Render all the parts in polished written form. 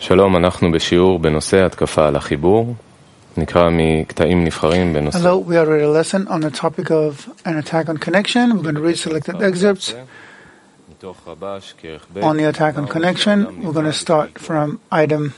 שלום, אנחנו בשיעור בנושא התקפה על החיבור. נקרא מקטעים נבחרים בנושא. Hello, we are at a lesson on the topic of an attack on connection. We're going to read selected excerpts. On the attack on connection, we're going to start from item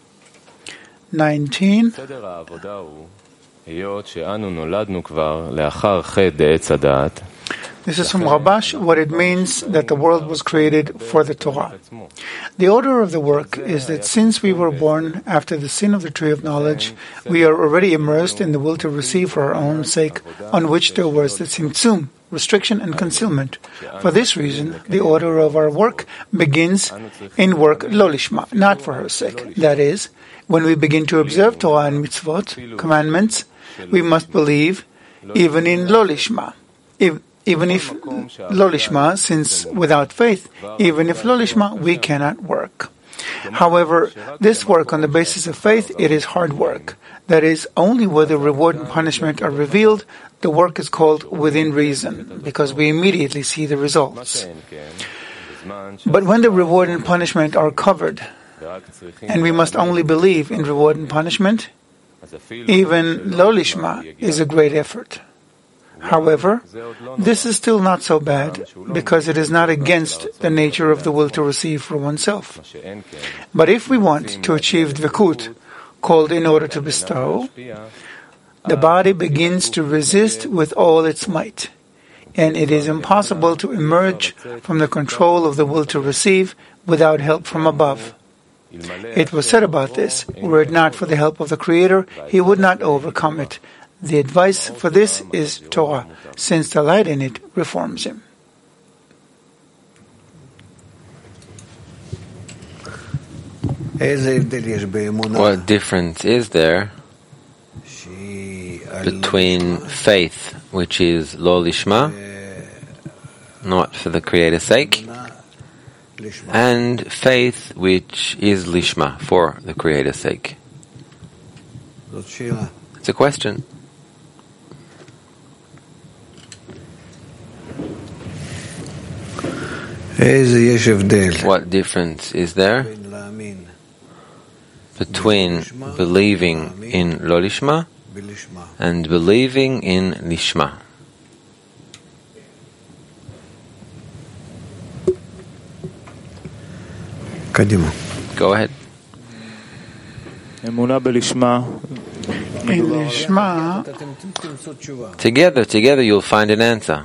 19. סדר העבודה הוא, היות שאנו נולדנו כבר לאחר חטא עץ הדעת. This is from Rabash, what it means that the world was created for the Torah. The order of the work is that since we were born after the sin of the tree of knowledge, we are already immersed in the will to receive for our own sake, on which there was the tzimtzum, restriction and concealment. For this reason, the order of our work begins in work lo lishma, not for her sake. That is, when we begin to observe Torah and mitzvot, commandments, we must believe even in lo lishma. Even if lo lishma, since without faith, even if lo lishma, we cannot work. However, this work on the basis of faith, it is hard work. That is, only where the reward and punishment are revealed, the work is called within reason, because we immediately see the results. But when the reward and punishment are covered, and we must only believe in reward and punishment, even lo lishma is a great effort. However, this is still not so bad, because it is not against the nature of the will to receive for oneself. But if we want to achieve dvekut, called in order to bestow, the body begins to resist with all its might, and it is impossible to emerge from the control of the will to receive without help from above. It was said about this, were it not for the help of the Creator, he would not overcome it. The advice for this is Torah, since the light in it reforms him. What difference is there between faith, which is lo lishma, not for the Creator's sake, and faith, which is lishma, for the Creator's sake? It's a question. What difference is there between believing in lo lishma and believing in lishma? Go ahead. In lishma, Together you'll find an answer.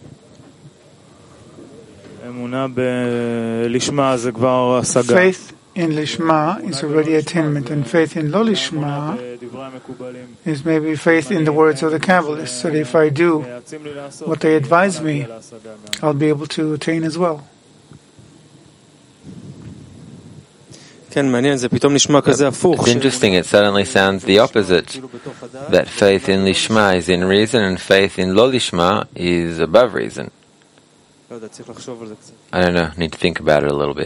Faith in lishma is already attainment, and faith in lo lishma is maybe faith in the words of the Kabbalists, that if I do what they advise me, I'll be able to attain as well. It's interesting, it suddenly sounds the opposite, that faith in lishma is in reason and faith in lo lishma is above reason. I don't know, need to think about it a little bit.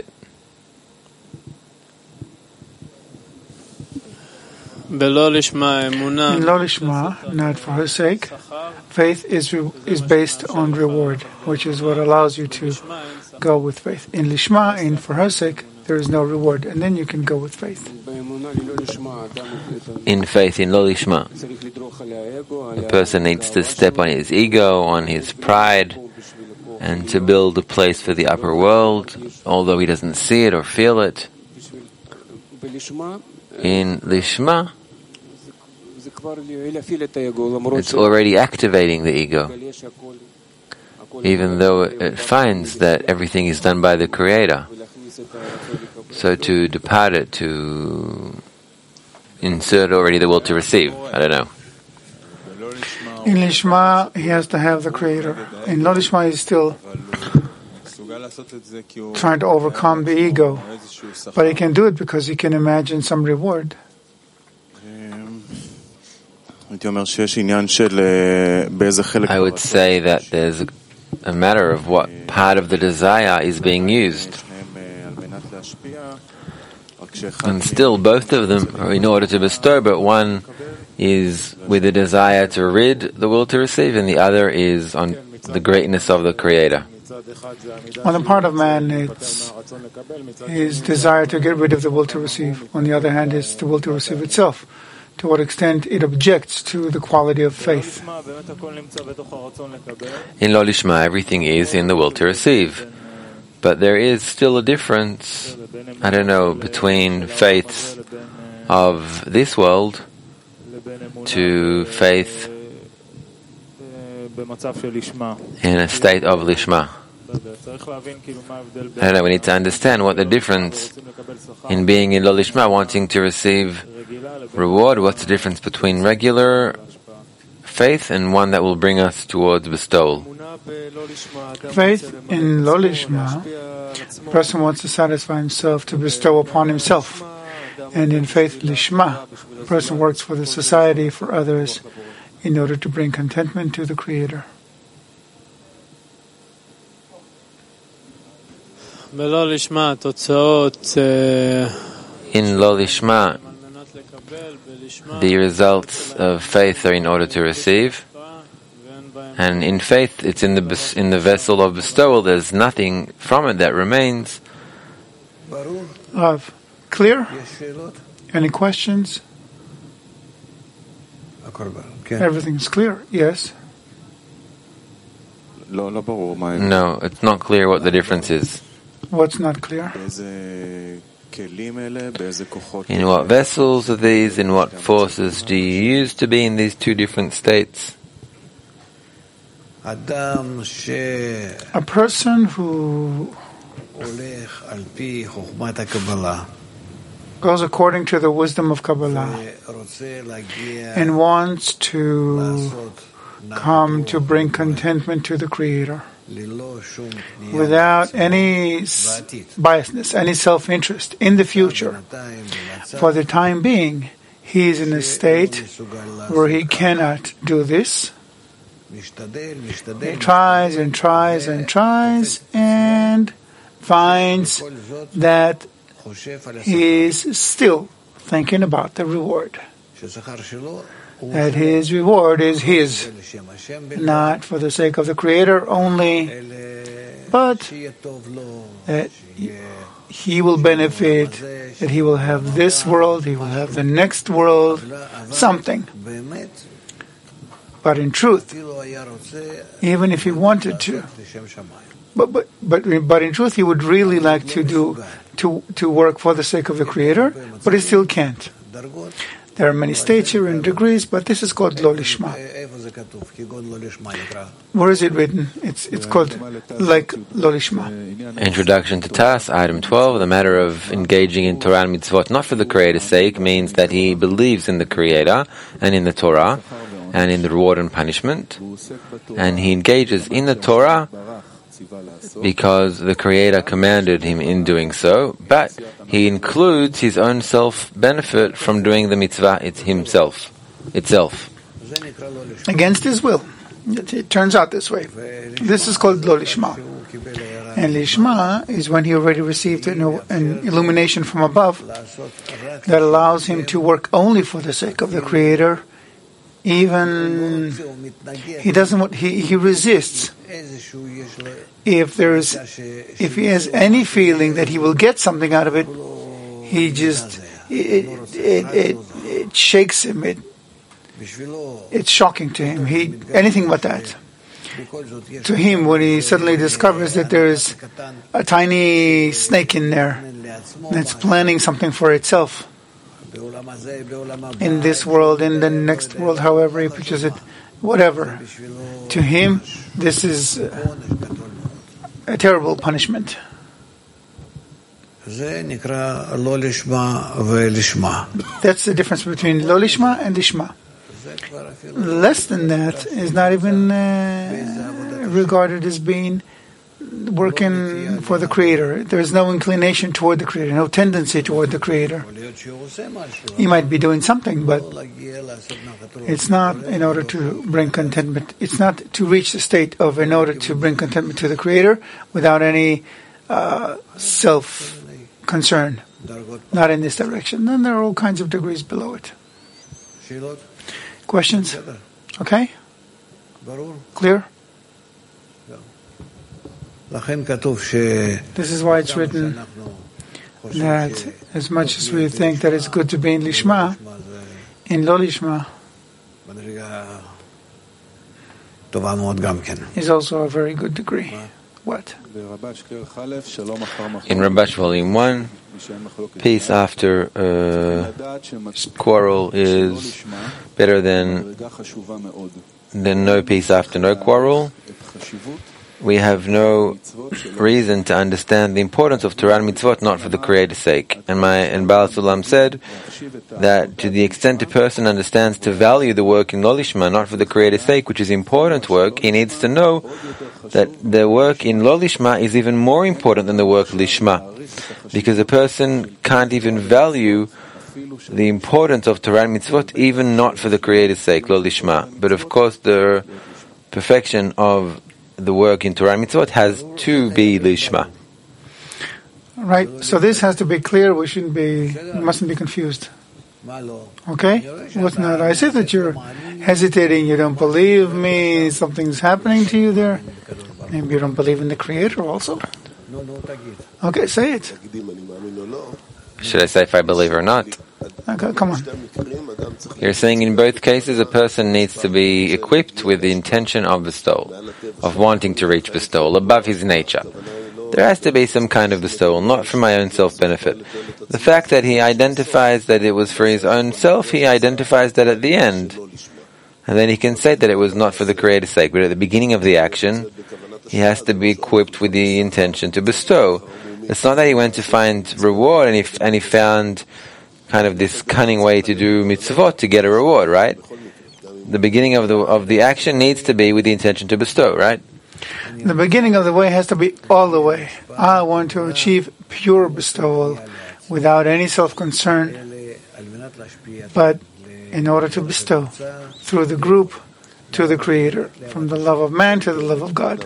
In lo lishma, not for her sake, faith is based on reward, which is what allows you to go with faith. In lishma, in for her sake, there is no reward, and then you can go with faith. In faith in lo lishma, a person needs to step on his ego, on his pride, and to build a place for the upper world, although he doesn't see it or feel it. In lishma, it's already activating the ego, even though it finds that everything is done by the Creator. So to depart it, to insert already the will to receive, I don't know. In lishma, he has to have the Creator. In lo lishma, he's still trying to overcome the ego, but he can do it because he can imagine some reward. I would say that there's a matter of what part of the desire is being used. And still, both of them are in order to bestow, but one is with the desire to rid the will to receive, and the other is on the greatness of the Creator. On the part of man, it's his desire to get rid of the will to receive. On the other hand, it's the will to receive itself. To what extent it objects to the quality of faith. In Lo Lishma, everything is in the will to receive. But there is still a difference, between faith of this world to faith in a state of Lishma. We need to understand what the difference in being in Lo Lishma, wanting to receive reward, what's the difference between regular faith and one that will bring us towards bestowal. Faith in Lo Lishma, a person wants to satisfy himself to bestow upon himself. And in faith Lishma, a person works for the society, for others, in order to bring contentment to the Creator. In Lo Lishma, the results of faith are in order to receive, and in faith it's in the vessel of bestowal. There's nothing from it that remains. Clear? Any questions? Everything's clear, yes? No, it's not clear what the difference is. What's not clear? In what vessels are these? In what forces do you use to be in these two different states? A person who goes according to the wisdom of Kabbalah and wants to come to bring contentment to the Creator without any biasness, any self-interest in the future. For the time being, he is in a state where he cannot do this. He tries and tries and tries and finds that he is still thinking about the reward. That his reward is his, not for the sake of the Creator only, but that he will benefit, that he will have this world, he will have the next world, something. But in truth, even if he wanted to, but in truth, he would really like to work for the sake of the Creator, but he still can't. There are many states here and degrees, but this is called Lo Lishma. Where is it written? It's called like Lo Lishma. Introduction to Tas, item 12. The matter of engaging in Torah and mitzvot not for the Creator's sake means that he believes in the Creator and in the Torah and in the reward and punishment, and he engages in the Torah because the Creator commanded him in doing so, but he includes his own self-benefit from doing the mitzvah itself. Against his will. It turns out this way. This is called Lo Lishma. And Lishma is when he already received an illumination from above that allows him to work only for the sake of the Creator. Even he resists. If he has any feeling that he will get something out of it, he just it shakes him. It's shocking to him. Anything but that. To him, when he suddenly discovers that there is a tiny snake in there that's planning something for itself. In this world, in the next world, however he pictures it, whatever. To him, this is a terrible punishment. That's the difference between Lo Lishma and Lishma. Less than that is not even regarded as being working for the Creator. There is no inclination toward the Creator, no tendency toward the Creator. He might be doing something, but it's not in order to bring contentment. It's not to reach the state of in order to bring contentment to the Creator without any self-concern. Not in this direction. Then there are all kinds of degrees below it. Questions? Okay? Clear? This is why it's written that as much as we think that it's good to be in Lishma, in Lo Lishma is also a very good degree. What? In Rabash Volume 1, peace after quarrel is better than no peace after no quarrel. We have no reason to understand the importance of Torah and mitzvot not for the Creator's sake. And Baal Sulam said that to the extent a person understands to value the work in Lo Lishma not for the Creator's sake, which is important work, he needs to know that the work in Lo Lishma is even more important than the work Lishma. Because a person can't even value the importance of Torah and mitzvot even not for the Creator's sake, Lo Lishma. But of course the perfection of the work in Torah and mitzvot has to be Lishma. Right, so this has to be clear. We mustn't be confused. Okay? What's not? I see that you're hesitating, you don't believe me, something's happening to you there. Maybe you don't believe in the Creator also. Okay, say it. Should I say if I believe or not? Okay, come on. You're saying in both cases a person needs to be equipped with the intention of bestowal, of wanting to reach bestowal, above his nature. There has to be some kind of bestowal, not for my own self-benefit. The fact that he identifies that it was for his own self, he identifies that at the end. And then he can say that it was not for the Creator's sake, but at the beginning of the action, he has to be equipped with the intention to bestow. It's not that he went to find reward and he found kind of this cunning way to do mitzvot to get a reward, right? The beginning of the action needs to be with the intention to bestow, right? The beginning of the way has to be all the way. I want to achieve pure bestowal without any self-concern, but in order to bestow through the group to the Creator, from the love of man to the love of God.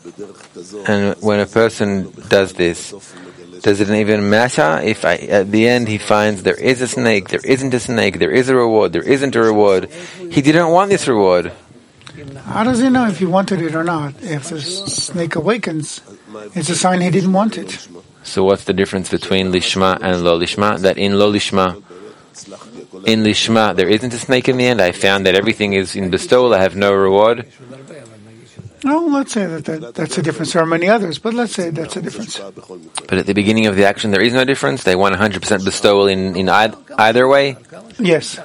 And when a person does this, does it even matter if at the end he finds there is a snake, there isn't a snake, there is a reward, there isn't a reward? He didn't want this reward. How does he know if he wanted it or not? If the snake awakens, it's a sign he didn't want it. So what's the difference between Lishma and Lo Lishma? That in Lo Lishma, in Lishma, there isn't a snake in the end. I found that everything is in bestowal. I have no reward. No, let's say that's a difference. There are many others, but let's say that's a difference. But at the beginning of the action, there is no difference. They want 100% bestowal in either way. Yes,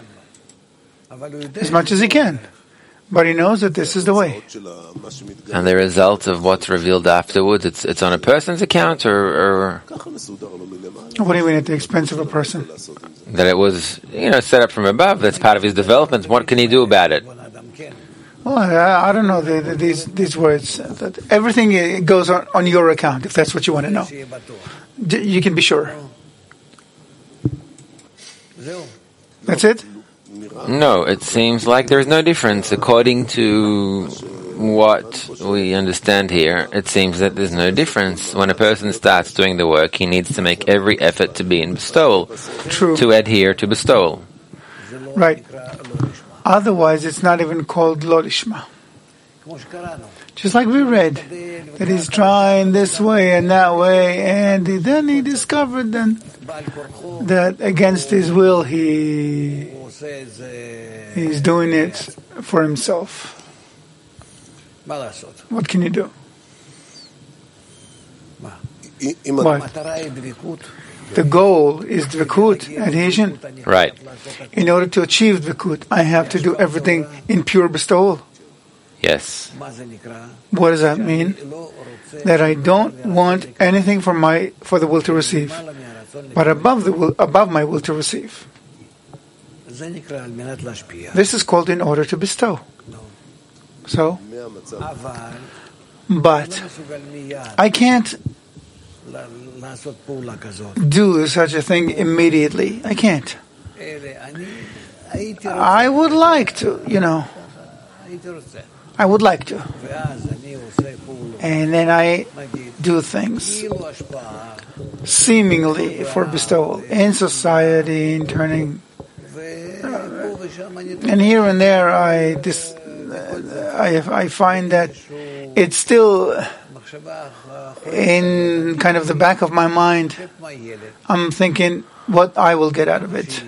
as much as he can. But he knows that this is the way. And the result of what's revealed afterwards, it's on a person's account, or what do you mean at the expense of a person? That it was, set up from above. That's part of his development. What can he do about it? Well, I don't know these words. That everything goes on your account, if that's what you want to know. You can be sure. That's it? No, it seems like there's no difference. According to what we understand here, it seems that there's no difference. When a person starts doing the work, he needs to make every effort to be in bestowal. True. To adhere to bestowal. Right. Otherwise, it's not even called Lo Lishma. Just like we read, that he's trying this way and that way, and then he discovered that against his will he's doing it for himself. What can you do? What? The goal is dvikut, adhesion. Right. In order to achieve dvikut, I have to do everything in pure bestowal. Yes. What does that mean? That I don't want anything for the will to receive, but above my will to receive. This is called in order to bestow. So, but I can't do such a thing immediately. I can't. I would like to, I would like to. And then I do things seemingly for bestowal in society, in turning. And here and there I find that it's still in kind of the back of my mind, I'm thinking what I will get out of it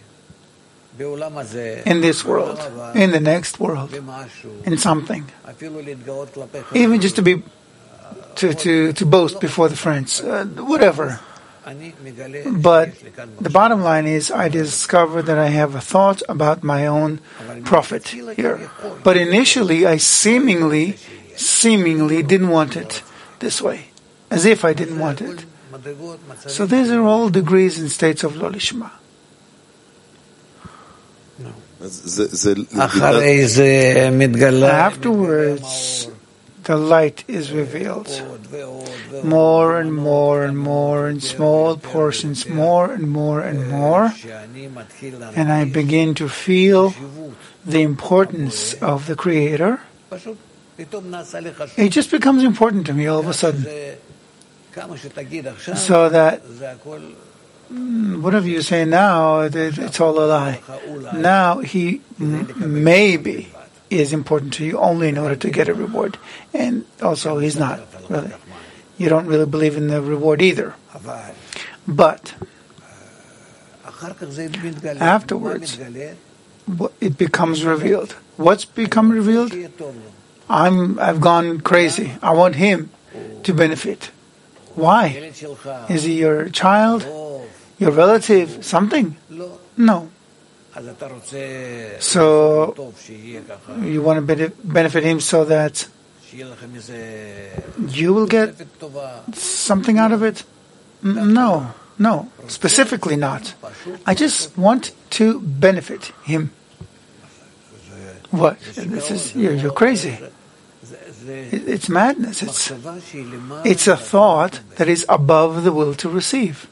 in this world, in the next world, in something. Even just to boast before the friends, whatever. But the bottom line is I discover that I have a thought about my own profit here. But initially I seemingly didn't want it this way, as if I didn't want it. So these are all degrees and states of Lo Lishma. Afterwards, the light is revealed. More and more and more in small portions, more and more and more. And I begin to feel the importance of the Creator. It just becomes important to me all of a sudden. So that whatever you say now, it's all a lie. Now he maybe is important to you only in order to get a reward. And also he's not, really. You don't really believe in the reward either. But afterwards, it becomes revealed. What's become revealed? I've gone crazy. I want him to benefit. Why? Is he your child? Your relative? Something? No. So you want to benefit him so that you will get something out of it? No, specifically not. I just want to benefit him. What? You're crazy. It's madness. It's a thought that is above the will to receive.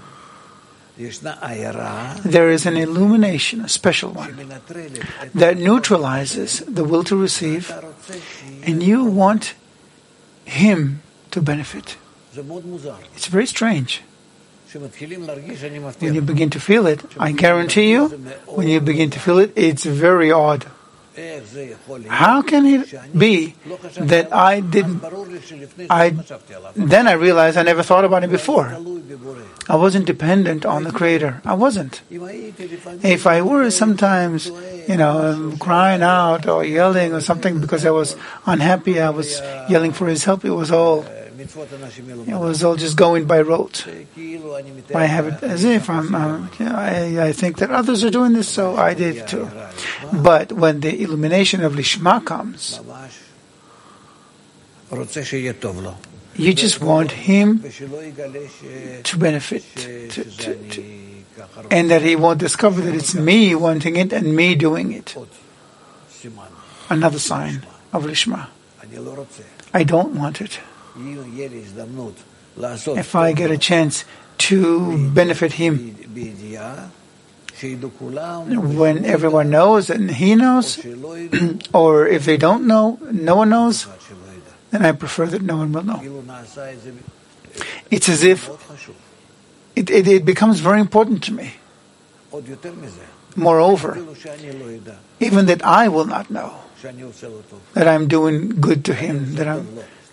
There is an illumination, a special one, that neutralizes the will to receive, and you want him to benefit. It's very strange. When you begin to feel it, I guarantee you, when you begin to feel it, it's very odd. How can it be that then I realized I never thought about it before. I wasn't dependent on the Creator. I wasn't. If I were sometimes, crying out or yelling or something because I was unhappy, I was yelling for His help, it was all just going by rote. I have it as if I think that others are doing this, so I did too. But when the illumination of Lishma comes, you just want him to benefit, and that he won't discover that it's me wanting it and me doing it. Another sign of Lishma. I don't want it. If I get a chance to benefit him, when everyone knows and he knows, or if they don't know, no one knows, then I prefer that no one will know. It's as if it becomes very important to me. Moreover, even that I will not know that I'm doing good to him, that I'm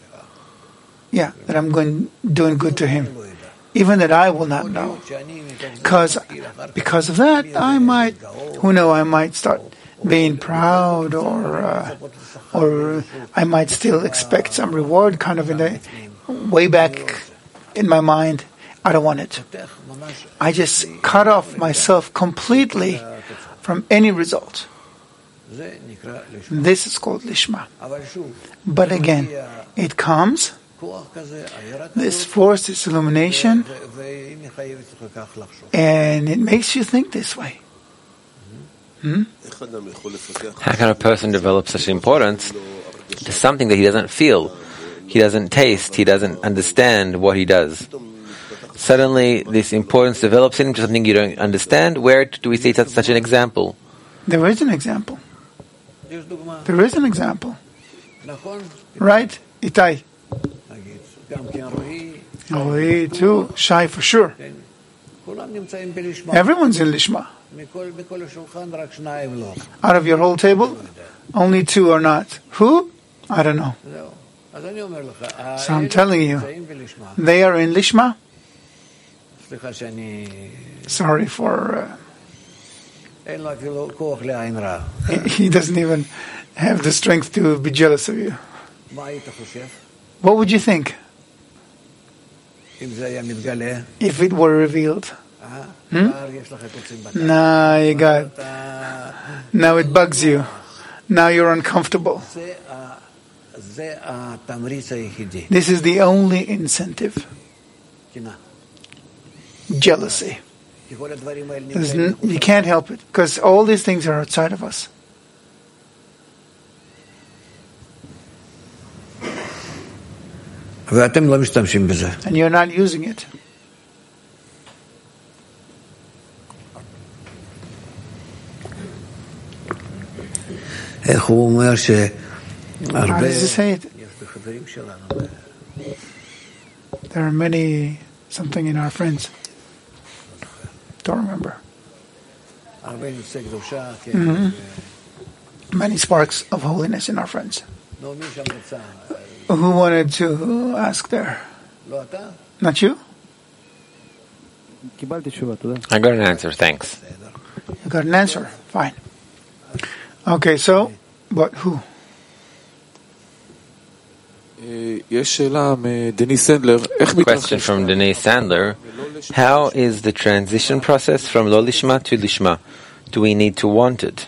doing good to him. Even that I will not know. Because of that, I might start being proud, or I might still expect some reward kind of in the way back in my mind. I don't want it. I just cut off myself completely from any result. This is called Lishma. But again, it comes, this force, this illumination, and it makes you think this way. How can a person develop such importance to something that he doesn't feel, he doesn't taste, he doesn't understand what he does? Suddenly, this importance develops into something you don't understand. Where do we see such an example? There is an example. There is an example. Right, Itai? Rohi too, Shai for sure. Everyone's in Lishma. Out of your whole table, only two are not. Who? I don't know. So I'm telling you, they are in Lishma. Sorry for... he doesn't even have the strength to be jealous of you. What would you think if it were revealed? Now you got... Now it bugs you. Now you're uncomfortable. This is the only incentive. Jealousy. You can't help it, because all these things are outside of us. And you're not using it. How does he say it? There are many, something in our friends. Don't remember. Many sparks of holiness in our friends. Who wanted to ask there? Not you? I got an answer, thanks. You got an answer? Fine. Okay, so, but who? Question from Denise Sandler. How is the transition process from Lo Lishma to Lishma? Do we need to want it?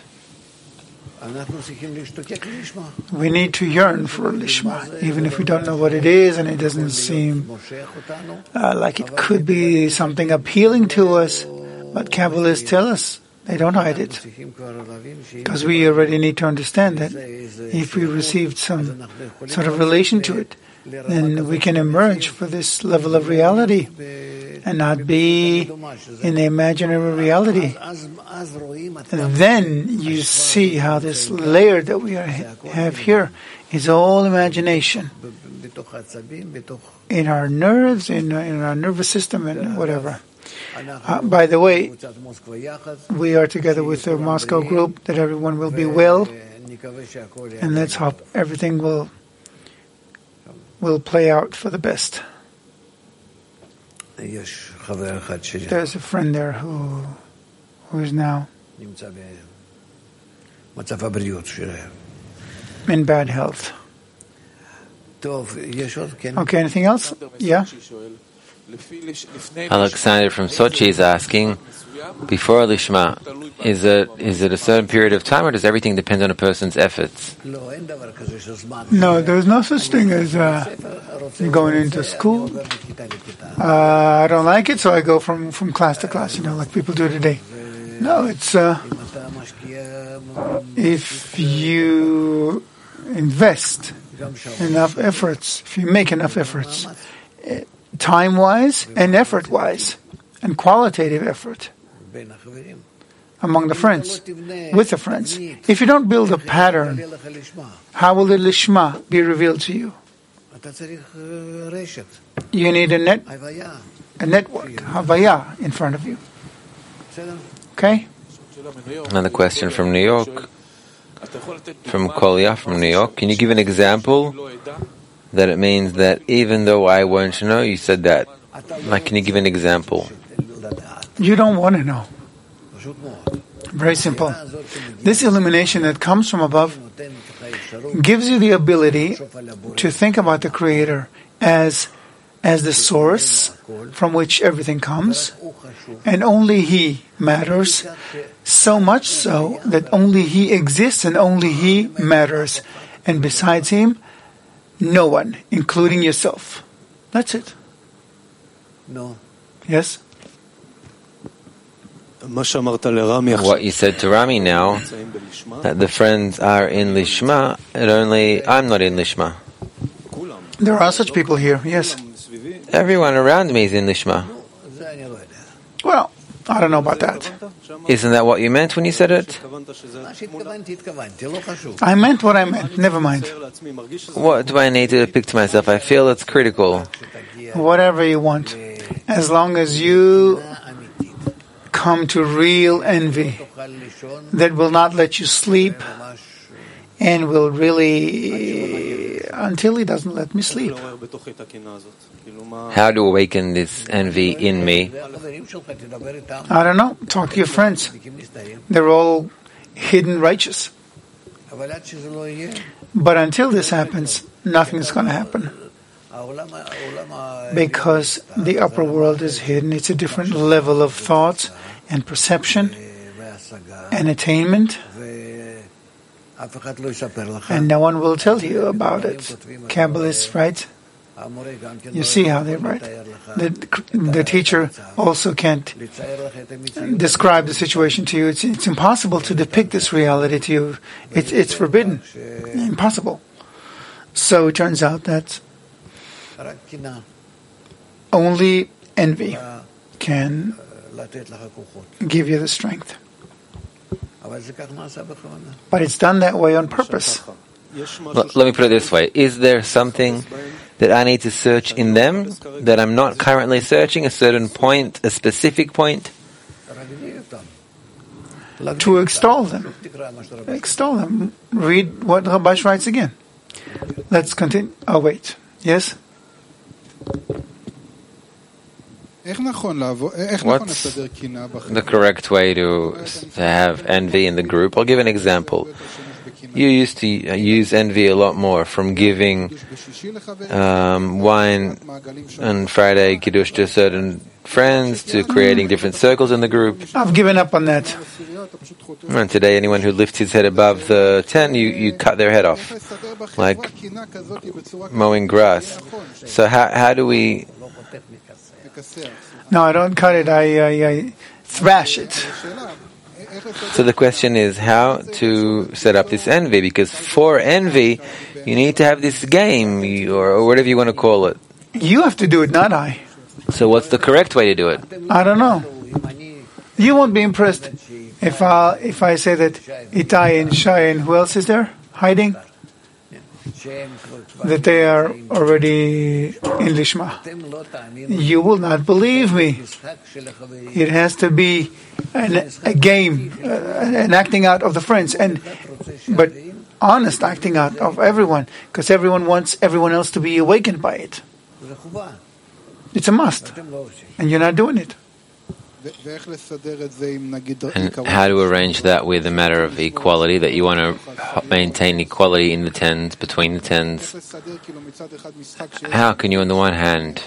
We need to yearn for Lishma, even if we don't know what it is and it doesn't seem like it could be something appealing to us. But Kabbalists tell us they don't hide it, because we already need to understand that if we received some sort of relation to it, then we can emerge for this level of reality and not be in the imaginary reality. And then you see how this layer that we have here is all imagination in our nerves, in our nervous system, and whatever. By the way, we are together with the Moscow group, that everyone will be well, and let's hope everything will play out for the best. There's a friend there who is now in bad health. Okay, anything else? Yeah? Alexander from Sochi is asking, before Lishma, is it a certain period of time, or does everything depend on a person's efforts? No, there's no such thing as going into school. I don't like it, so I go from class to class, like people do today. No, it's if you invest enough efforts, if you make enough efforts, time-wise and effort-wise, and qualitative effort among the friends, with the friends. If you don't build a pattern, how will the Lishma be revealed to you? You need a network, Havaya, in front of you. Okay? Another question from New York, from Kolya from New York. Can you give an example that it means that even though I won't know, you said that? Like, can you give an example? You don't want to know. Very simple. This illumination that comes from above gives you the ability to think about the Creator as the source from which everything comes, and only He matters, so much so that only He exists and only He matters. And besides Him, no one, including yourself. That's it. No. Yes? What you said to Rami now, that the friends are in Lishma, and only I'm not in Lishma. There are such people here, yes. Everyone around me is in Lishma. Well, I don't know about that. Isn't that what you meant when you said it? I meant what I meant. Never mind. What do I need to depict to myself? I feel it's critical. Whatever you want. As long as you come to real envy that will not let you sleep and will really until he doesn't let me sleep. How to awaken this envy in me? I don't know. Talk to your friends. They're all hidden righteous. But until this happens, nothing is going to happen. Because the upper world is hidden. It's a different level of thought and perception and attainment. And no one will tell you about it. Kabbalists write. You see how they write. The teacher also can't describe the situation to you. It's impossible to depict this reality to you. It's forbidden. Impossible. So it turns out that only envy can give you the strength. But it's done that way on purpose. Let me put it this way. Is there something that I need to search in them that I'm not currently searching, a certain point, a specific point? To extol them. Extol them. Read what Rabash writes again. Let's continue. Oh, wait. Yes? What's the correct way to have envy in the group? I'll give an example. You used to use envy a lot more, from giving wine on Friday, Kiddush, to certain friends, to creating different circles in the group. I've given up on that. And today, anyone who lifts his head above the tent, you cut their head off, like mowing grass. So how do we... No, I don't cut it. I thrash it. So the question is how to set up this envy, because for envy, you need to have this game, or whatever you want to call it. You have to do it, not I. So what's the correct way to do it? I don't know. You won't be impressed if I say that Itai and Shai and who else is there hiding? That they are already in Lishma. You will not believe me. It has to be a game, an acting out of the friends, but honest acting out of everyone, because everyone wants everyone else to be awakened by it. It's a must, and you're not doing it. And how to arrange that with a matter of equality, that you want to maintain equality in the tens, between the tens? How can you, on the one hand...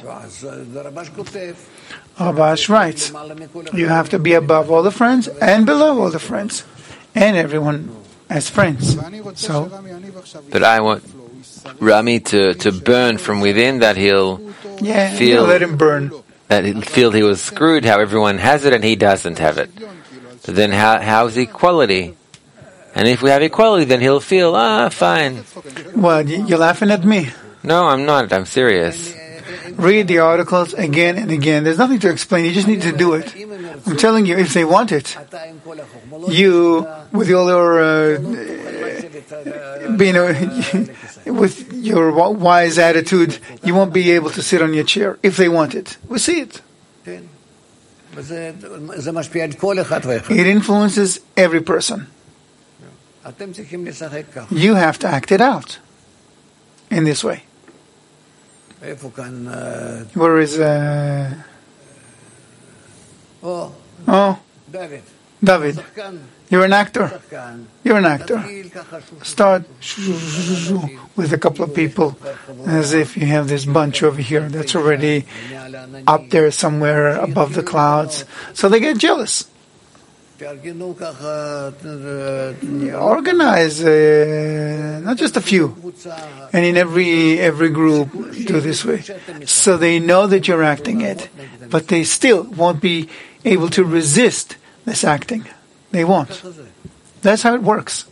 Rabash writes, you have to be above all the friends and below all the friends, and everyone as friends. So, but I want Rami to burn from within, that he'll feel... let him burn. That he'll feel he was screwed, how everyone has it and he doesn't have it. But then how's equality? And if we have equality, then he'll feel, fine. Well, you're laughing at me. No, I'm not. I'm serious. Read the articles again and again. There's nothing to explain. You just need to do it. I'm telling you, if they want it, you, with your with your wise attitude, you won't be able to sit on your chair if they want it. We see it. It influences every person. You have to act it out in this way. Where is David? You're an actor. You're an actor. Start with a couple of people, as if you have this bunch over here that's already up there somewhere above the clouds. So they get jealous. Organize, not just a few, and in every group do this way. So they know that you're acting it, but they still won't be able to resist this acting. They won't. That's how it works.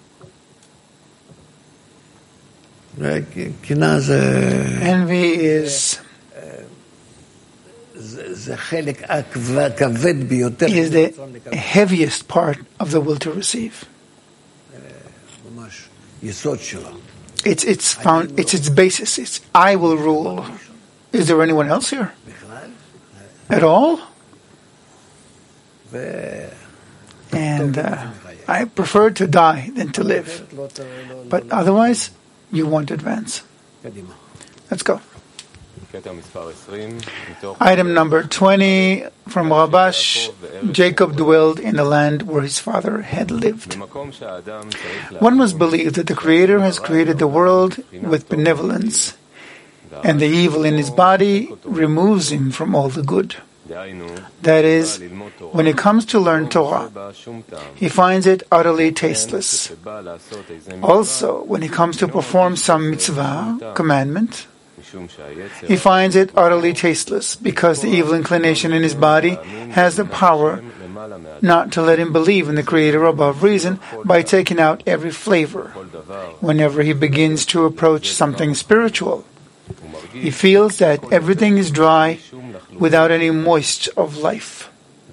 Envy is the heaviest part of the will to receive. It's its basis. It's I will rule. Is there anyone else here? At all? And I prefer to die than to live. But otherwise, you won't advance. Let's go. Item number 20 from Rabash. Jacob dwelled in the land where his father had lived. One must believe that the Creator has created the world with benevolence, and the evil in his body removes him from all the good. That is, when it comes to learn Torah, he finds it utterly tasteless. Also, when it comes to perform some mitzvah, commandment, he finds it utterly tasteless because the evil inclination in his body has the power not to let him believe in the Creator above reason by taking out every flavor. Whenever he begins to approach something spiritual, he feels that everything is dry without any moisture of life.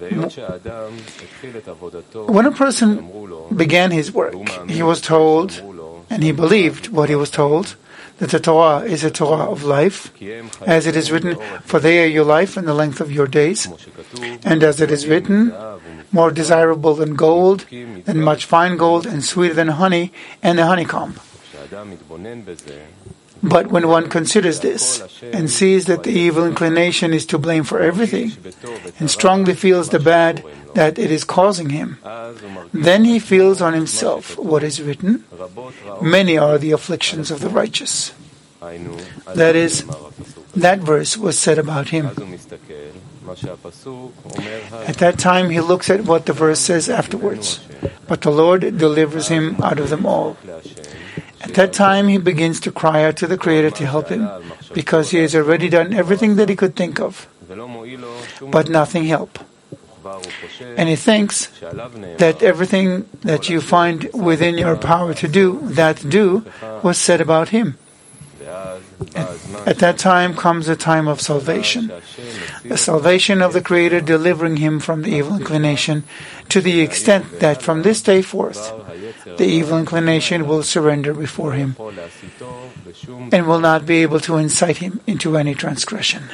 When a person began his work, he was told, and he believed what he was told, that the Torah is a Torah of life, as it is written, "For they are your life and the length of your days," and as it is written, "More desirable than gold, than much fine gold, and sweeter than honey and the honeycomb." But when one considers this and sees that the evil inclination is to blame for everything, and strongly feels the bad that it is causing him, then he feels on himself what is written, "Many are the afflictions of the righteous." That is, that verse was said about him. At that time he looks at what the verse says afterwards, but the Lord delivers him out of them all. At that time he begins to cry out to the Creator to help him, because he has already done everything that he could think of, but nothing helped. And he thinks that everything that you find within your power to do, was said about him. At that time comes the time of salvation, the salvation of the Creator delivering him from the evil inclination, to the extent that from this day forth, the evil inclination will surrender before him and will not be able to incite him into any transgression.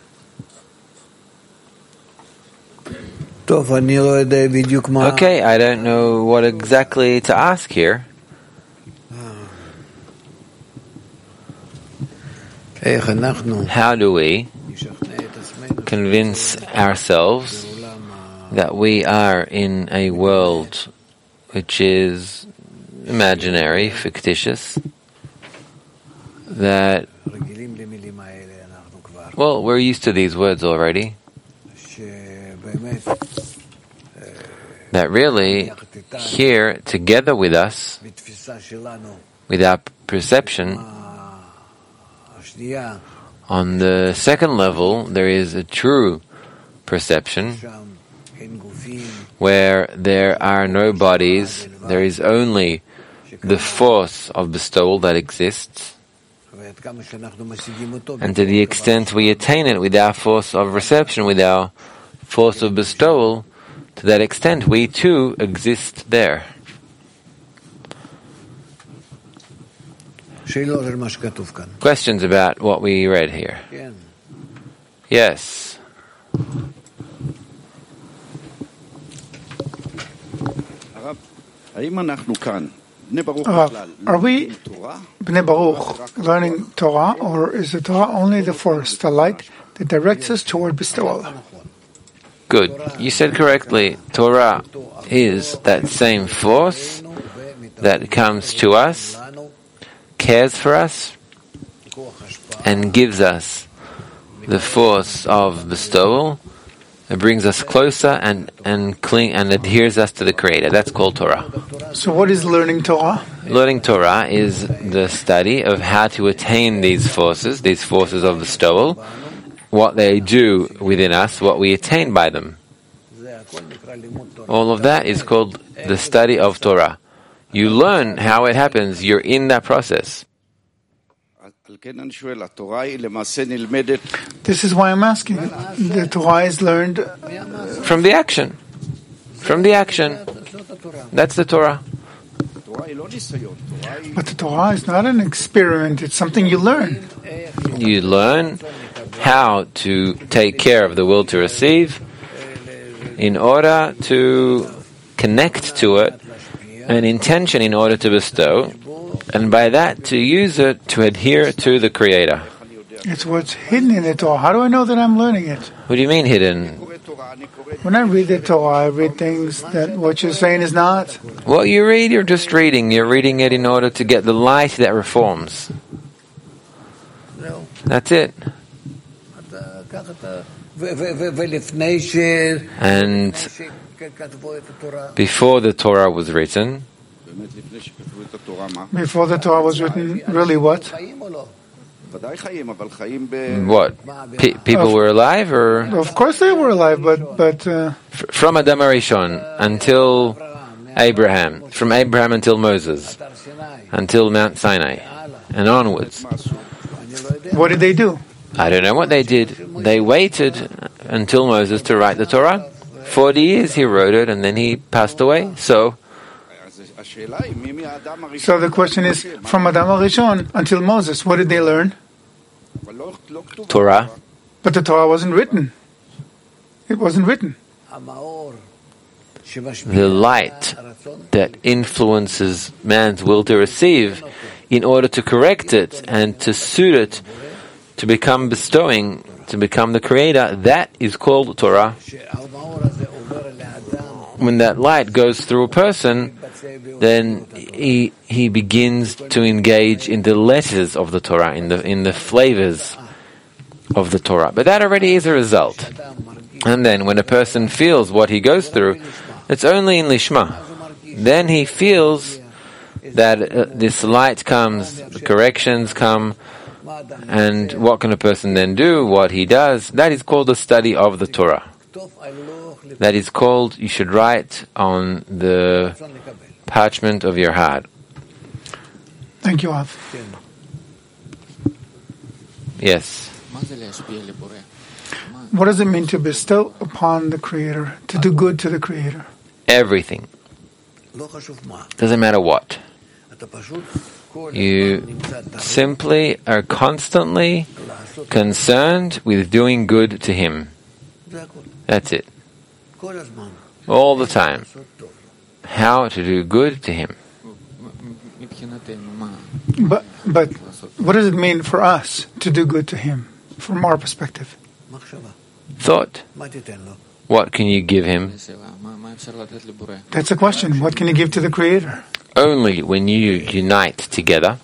Okay, I don't know what exactly to ask here. How do we convince ourselves that we are in a world which is imaginary, fictitious, that, well, we're used to these words already, that really here, together with us, with our perception, on the second level, there is a true perception where there are no bodies, there is only the force of bestowal that exists. And to the extent we attain it with our force of reception, with our force of bestowal, to that extent we too exist there. Questions about what we read here? Yes. Are we, Bnei Baruch, learning Torah, or is the Torah only the force, the light, that directs us toward bestowal? Good. You said correctly. Torah is that same force that comes to us, cares for us, and gives us the force of bestowal. It brings us closer and adheres us to the Creator. That's called Torah. So what is learning Torah? Learning Torah is the study of how to attain these forces of bestowal, what they do within us, what we attain by them. All of that is called the study of Torah. You learn how it happens. You're in that process. This is why I'm asking. The Torah is learned from the action. From the action. That's the Torah. But the Torah is not an experiment. It's something you learn. You learn how to take care of the will to receive in order to connect to it, an intention in order to bestow, and by that to use it to adhere to the Creator. It's what's hidden in the Torah. How do I know that I'm learning it? What do you mean hidden? When I read the Torah, I read things that what you're saying is not. What you read, you're just reading. You're reading it in order to get the light that reforms. That's it. And before the Torah was written, really what? What? People were alive, or Of course they were alive, but from Adam Arishon until Abraham, from Abraham until Moses, until Mount Sinai, and onwards. What did they do? I don't know what they did. They waited until Moses to write the Torah. 40 years he wrote it, and then he passed away. So the question is, from Adam Arishon until Moses, what did they learn? Torah. But the Torah wasn't written. It wasn't written. The light that influences man's will to receive in order to correct it and to suit it, to become bestowing, to become the Creator, that is called Torah. When that light goes through a person, then he begins to engage in the letters of the Torah, in the flavors of the Torah. But that already is a result. And then when a person feels what he goes through, it's only in Lishma. Then he feels that this light comes, the corrections come, and what can a person then do? What he does, that is called the study of the Torah. That is called, you should write on the parchment of your heart. Thank you, Av. Yes. What does it mean to bestow upon the Creator, to do good to the Creator? Everything. Doesn't matter what. You simply are constantly concerned with doing good to Him. That's it. All the time. How to do good to Him. But what does it mean for us to do good to Him, from our perspective? Thought. What can you give Him? That's the question. What can you give to the Creator? Only when you unite together,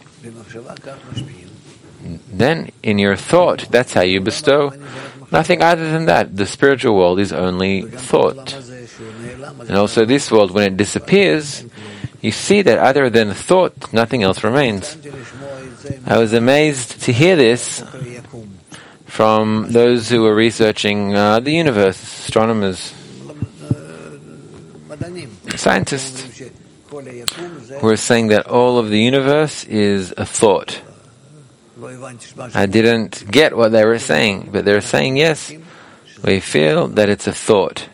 then in your thought, that's how you bestow. Nothing other than that. The spiritual world is only thought. And also this world, when it disappears, you see that other than thought, nothing else remains. I was amazed to hear this from those who were researching the universe, astronomers, scientists, who are saying that all of the universe is a thought. I didn't get what they were saying, but they're saying, yes, we feel that it's a thought.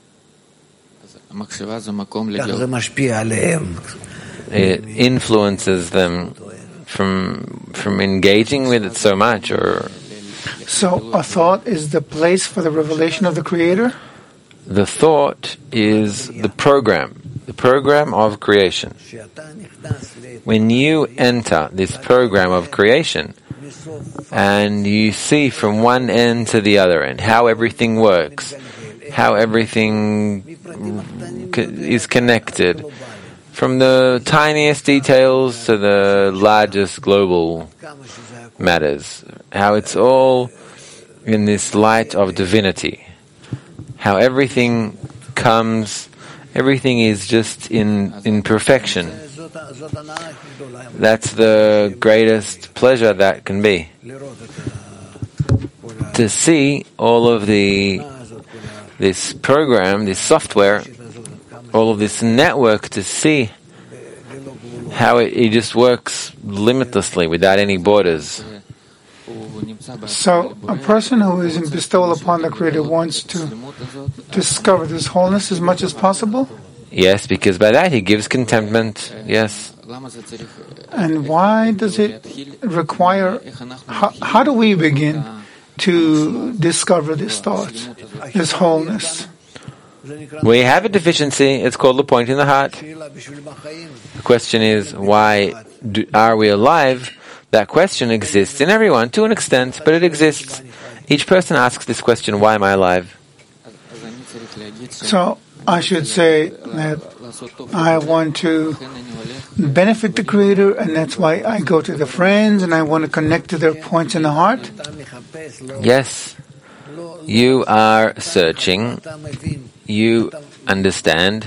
It influences them from engaging with it so much. So a thought is the place for the revelation of the Creator? The thought is the program of creation. When you enter this program of creation and you see from one end to the other end how everything works, how everything is connected, from the tiniest details to the largest global matters, how it's all in this light of divinity, how everything comes, everything is just in perfection. That's the greatest pleasure that can be. To see all of this program, this software, all of this network, to see how it just works limitlessly without any borders. So a person who is in bestowal upon the Creator wants to discover this wholeness as much as possible? Yes, because by that he gives contentment. Yes. And why does it require, how do we begin to discover this thought, this wholeness? We have a deficiency. It's called the point in the heart. The question is, why are we alive? That question exists in everyone to an extent, but it exists. Each person asks this question, why am I alive? So I should say that I want to benefit the Creator, and that's why I go to the friends and I want to connect to their points in the heart. Yes. You are searching. You understand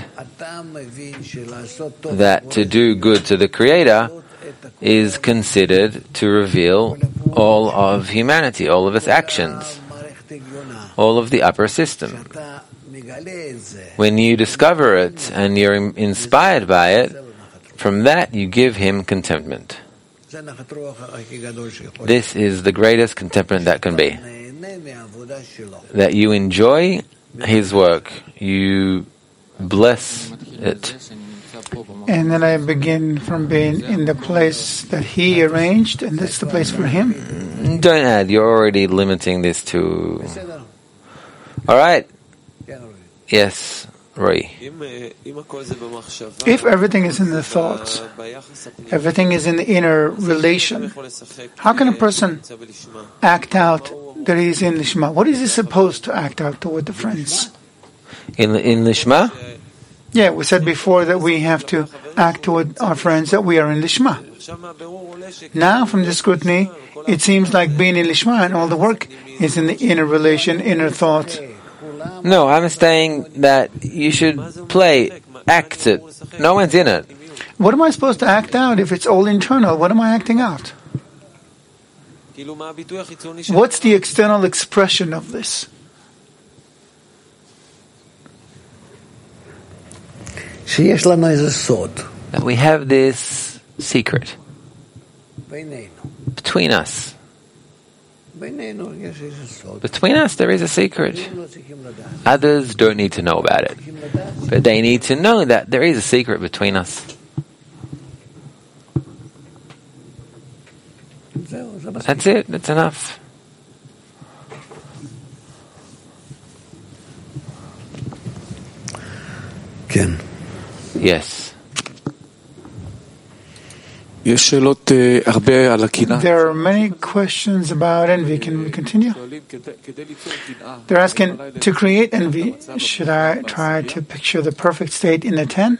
that to do good to the Creator is considered to reveal all of humanity, all of its actions, all of the upper system. When you discover it and you're inspired by it, from that you give Him contentment. This is the greatest contentment that can be. That you enjoy His work, you bless it. And then I begin from being in the place that He arranged, and that's the place for Him. Don't add, you're already limiting this to... All right. Yes, Roy. If everything is in the thoughts, everything is in the inner relation, how can a person act out that he's in Lishma? What is he supposed to act out toward the friends? In Lishma? Yeah, we said before that we have to act toward our friends that we are in Lishma. Now, from the scrutiny, it seems like being in Lishma and all the work is in the inner relation, inner thoughts. No, I'm saying that you should act it. No one's in it. What am I supposed to act out if it's all internal? What am I acting out? What's the external expression of this? That we have this secret between us. Between us, there is a secret. Others don't need to know about it. But they need to know that there is a secret between us. That's it. That's enough. Ken. Yes. There are many questions about envy. Can we continue? They're asking, to create envy, should I try to picture the perfect state in the 10?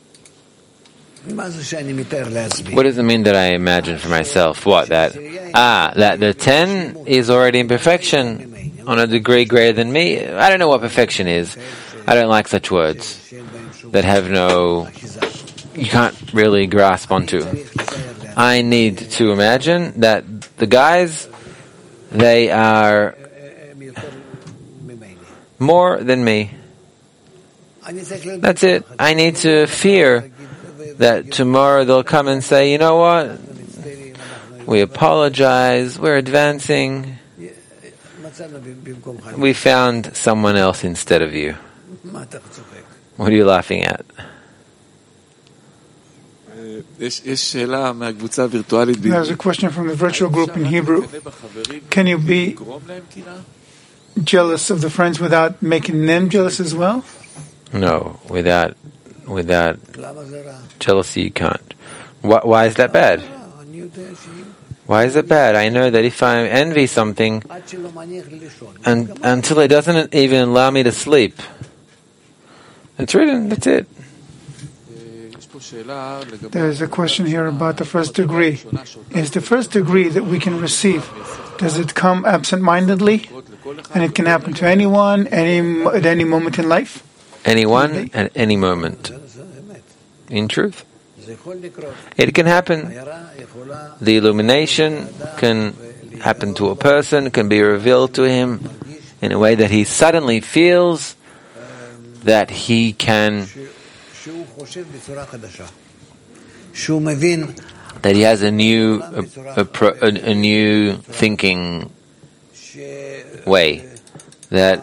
What does it mean that I imagine for myself? What? That the 10 is already in perfection on a degree greater than me? I don't know what perfection is. I don't like such words that have you can't really grasp onto. I need to imagine that the guys, they are more than me. That's it. I need to fear that tomorrow they'll come and say, you know what? We apologize. We're advancing. We found someone else instead of you. What are you laughing at? There's a question from the virtual group in Hebrew. Can you be jealous of the friends without making them jealous as well? No, without jealousy you can't. Why is that bad? Why is it bad? I know that if I envy something, and until it doesn't even allow me to sleep, it's written, that's it. There's a question here about the first degree. Is the first degree that we can receive, does it come absent-mindedly? And it can happen to anyone, at any moment in life? Anyone, at any moment. In truth. It can happen. The illumination can happen to a person, can be revealed to him in a way that he suddenly feels that he can, that he has a new thinking way, that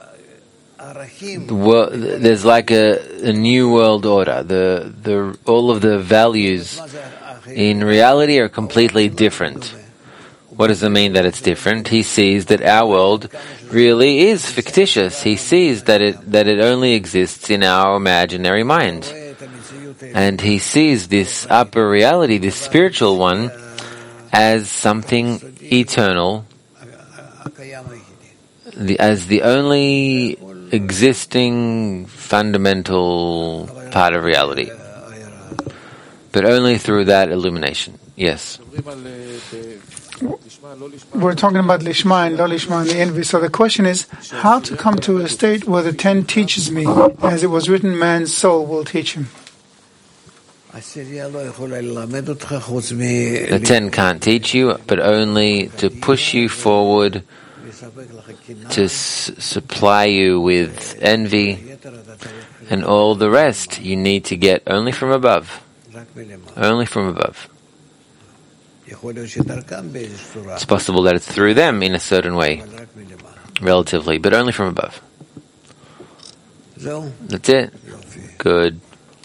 there's like a new world order. All of the values in reality are completely different. What does it mean that it's different? He sees that our world really is fictitious. He sees that it only exists in our imaginary mind. And he sees this upper reality, this spiritual one, as something eternal, as the only existing fundamental part of reality. But only through that illumination. Yes. We're talking about Lishma and Lo Lishma and the envy. So the question is, how to come to a state where the 10 teaches me, as it was written, man's soul will teach him. The 10 can't teach you, but only to push you forward, to supply you with envy, and all the rest you need to get only from above. Only from above. It's possible that it's through them in a certain way, relatively, but only from above. That's it. Good.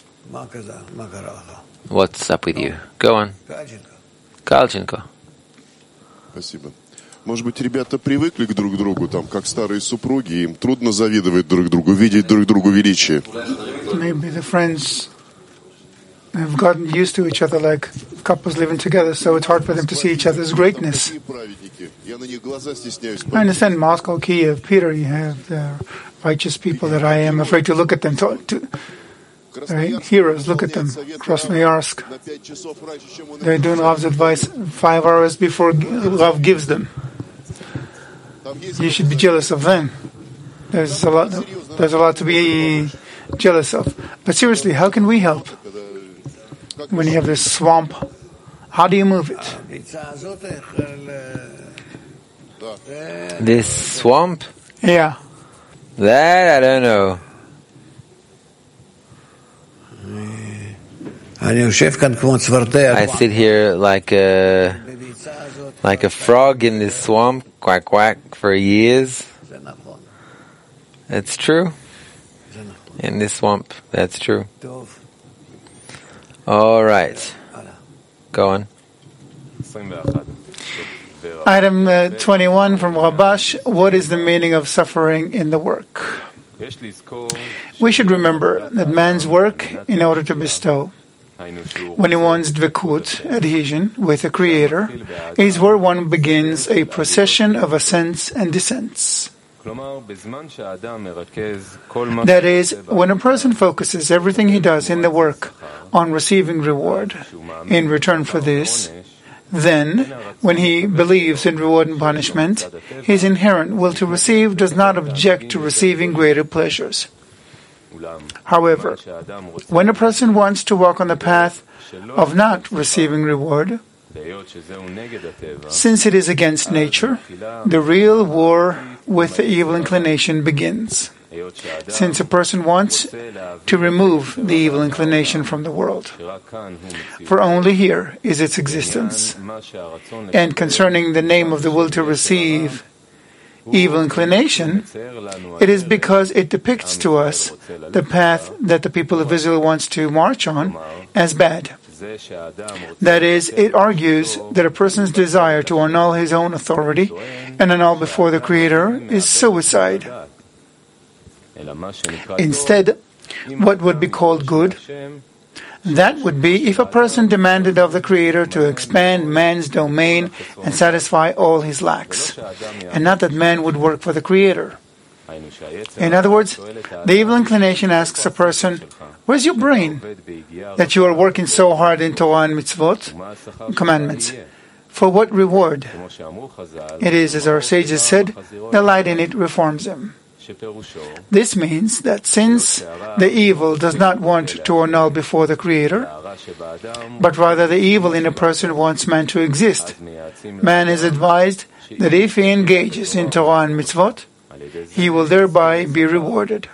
What's up with you? Go on. Kalchenko. Спасибо. Может быть, ребята привыкли друг к другу, там, как старые супруги, им трудно завидовать друг другу, видеть друг другу величие. Maybe the friends have gotten used to each other like couples living together, so it's hard for them to see each other's greatness. I understand Moscow, Kiev, Peter, you have the righteous people that I am afraid to look at them, heroes, look at them. Krasnoyarsk, they're doing Rav's advice 5 hours before Rav gives them. You should be jealous of them. There's a lot to be jealous of. But seriously, how can we help? When you have this swamp, how do you move it? This swamp? Yeah. That I don't know. I sit here like a frog in this swamp, quack quack, for years. That's true. In this swamp, that's true. All right. Go on. Item 21 from Rabash. What is the meaning of suffering in the work? We should remember that man's work, in order to bestow, when he wants dvekut, adhesion, with the Creator, is where one begins a procession of ascents and descents. That is, when a person focuses everything he does in the work on receiving reward in return for this, then, when he believes in reward and punishment, his inherent will to receive does not object to receiving greater pleasures. However, when a person wants to walk on the path of not receiving reward, since it is against nature, the real war with the evil inclination begins. Since a person wants to remove the evil inclination from the world, for only here is its existence. And concerning the name of the will to receive evil inclination, it is because it depicts to us the path that the people of Israel wants to march on as bad. That is, it argues that a person's desire to annul his own authority and annul before the Creator is suicide. Instead, what would be called good? That would be if a person demanded of the Creator to expand man's domain and satisfy all his lacks, and not that man would work for the Creator. In other words, the evil inclination asks a person, "Where's your brain that you are working so hard in Torah and mitzvot, commandments? For what reward?" It is, as our sages said, the light in it reforms him. This means that since the evil does not want to annul before the Creator, but rather the evil in a person wants man to exist, man is advised that if he engages in Torah and mitzvot, he will thereby be rewarded.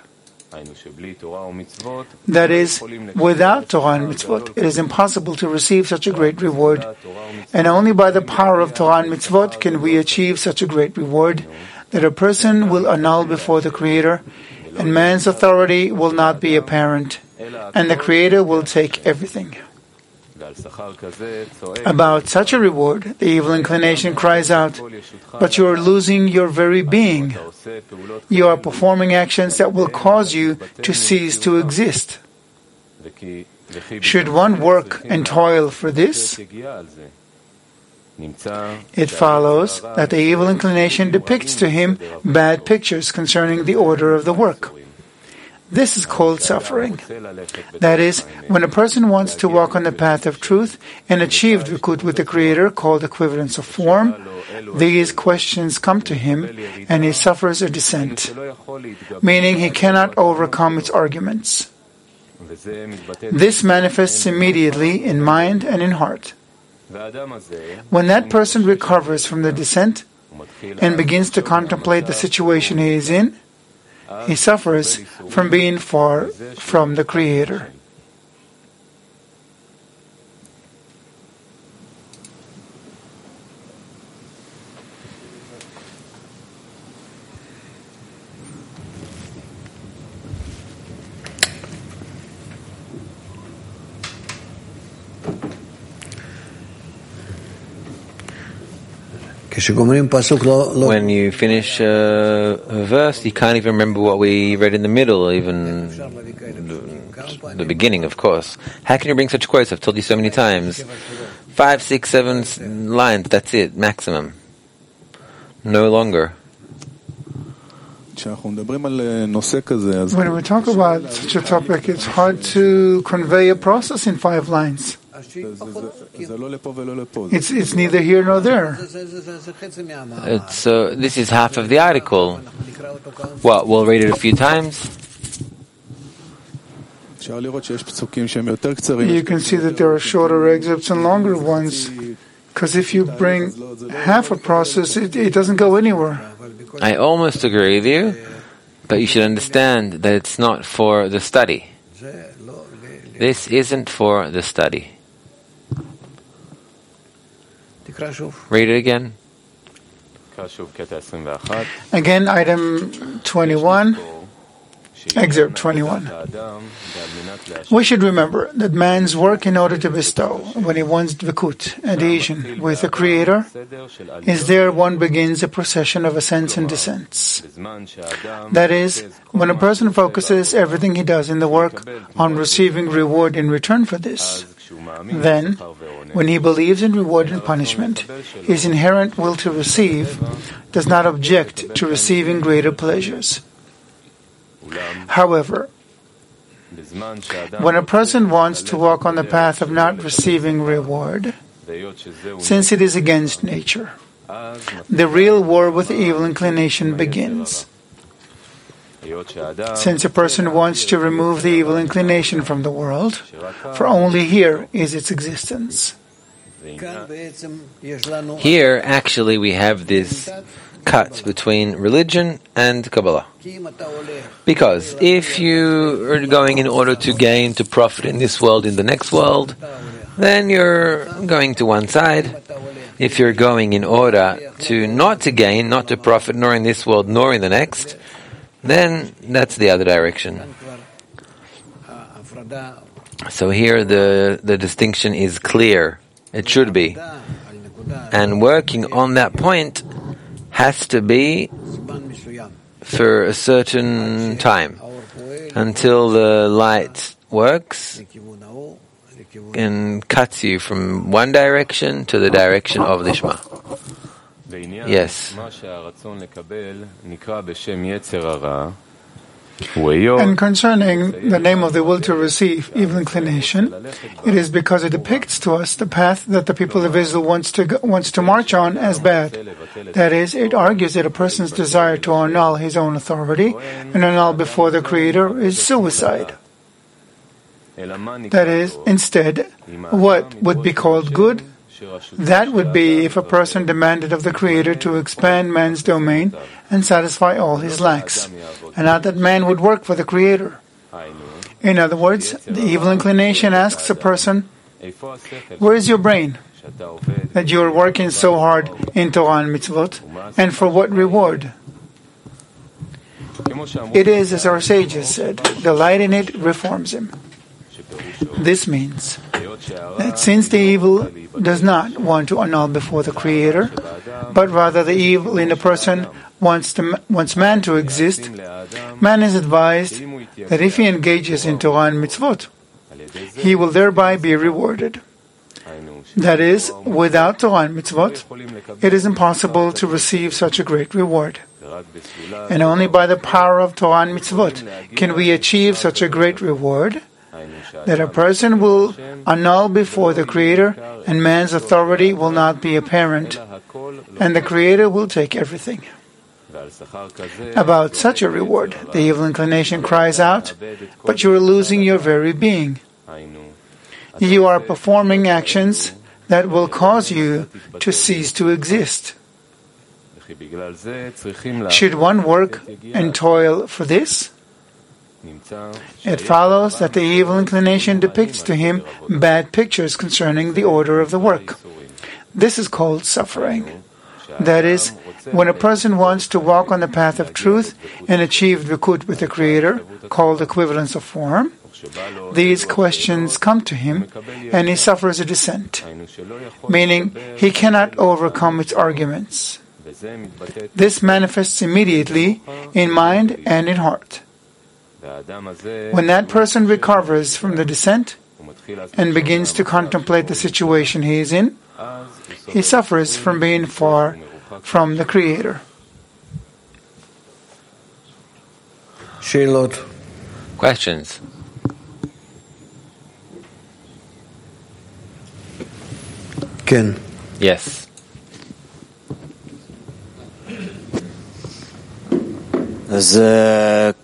That is, without Torah and mitzvot, it is impossible to receive such a great reward, and only by the power of Torah and mitzvot can we achieve such a great reward, that a person will annul before the Creator, and man's authority will not be apparent, and the Creator will take everything. About such a reward, the evil inclination cries out, "But you are losing your very being. You are performing actions that will cause you to cease to exist. Should one work and toil for this?" It follows that the evil inclination depicts to him bad pictures concerning the order of the work. This is called suffering. That is, when a person wants to walk on the path of truth and achieve dvekut with the Creator, called equivalence of form, these questions come to him and he suffers a descent, meaning he cannot overcome its arguments. This manifests immediately in mind and in heart. When that person recovers from the descent and begins to contemplate the situation he is in, he suffers from being far from the Creator. When you finish a verse, you can't even remember what we read in the middle, even the beginning, of course. How can you bring such quotes? I've told you so many times. 5, 6, 7 lines, that's it, maximum. No longer. When we talk about such a topic, it's hard to convey a process in 5 lines. It's neither here nor there. This is half of the article. What, we'll read it a few times? You can see that there are shorter excerpts and longer ones, because if you bring half a process, it doesn't go anywhere. I almost agree with you, but you should understand that it's not for the study. This isn't for the study. Read it again. Again, item 21, excerpt 21. We should remember that man's work in order to bestow, when he wants dvekut, adhesion, with the Creator, is there one begins a procession of ascents and descents. That is, when a person focuses everything he does in the work on receiving reward in return for this, then, when he believes in reward and punishment, his inherent will to receive does not object to receiving greater pleasures. However, when a person wants to walk on the path of not receiving reward, since it is against nature, the real war with the evil inclination begins. Since a person wants to remove the evil inclination from the world, for only here is its existence. Here, actually, we have this cut between religion and Kabbalah. Because if you are going in order to gain, to profit in this world, in the next world, then you're going to one side. If you're going in order to not to gain, not to profit, nor in this world, nor in the next, then that's the other direction. So here the distinction is clear. It should be. And working on that point has to be for a certain time, until the light works and cuts you from one direction to the direction of Lishma. Yes. And concerning the name of the will to receive, evil inclination, it is because it depicts to us the path that the people of Israel wants to march on as bad. That is, it argues that a person's desire to annul his own authority and annul before the Creator is suicide. That is, instead, what would be called good? That would be if a person demanded of the Creator to expand man's domain and satisfy all his lacks, and not that man would work for the Creator. In other words, the evil inclination asks a person, where is your brain? That you are working so hard in Torah and mitzvot, and for what reward? It is, as our sages said, the light in it reforms him. This means that since the evil does not want to annul before the Creator, but rather the evil in the person wants man to exist, man is advised that if he engages in Torah and mitzvot, he will thereby be rewarded. That is, without Torah and mitzvot, it is impossible to receive such a great reward. And only by the power of Torah and mitzvot can we achieve such a great reward, that a person will annul before the Creator and man's authority will not be apparent, and the Creator will take everything. About such a reward, the evil inclination cries out, but you are losing your very being. You are performing actions that will cause you to cease to exist. Should one work and toil for this? It follows that the evil inclination depicts to him bad pictures concerning the order of the work. This is called suffering. That is, when a person wants to walk on the path of truth and achieve dvekut with the Creator, called equivalence of form, these questions come to him and he suffers a descent, meaning he cannot overcome its arguments. This manifests immediately in mind and in heart. When that person recovers from the descent and begins to contemplate the situation he is in, he suffers from being far from the Creator. Questions? Ken. Yes. So,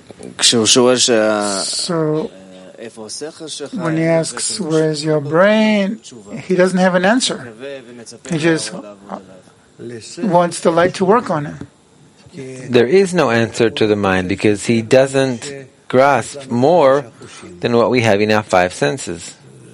when he asks, where is your brain? He doesn't have an answer. He just wants the light to work on him. There is no answer to the mind because he doesn't grasp more than what we have in our five senses.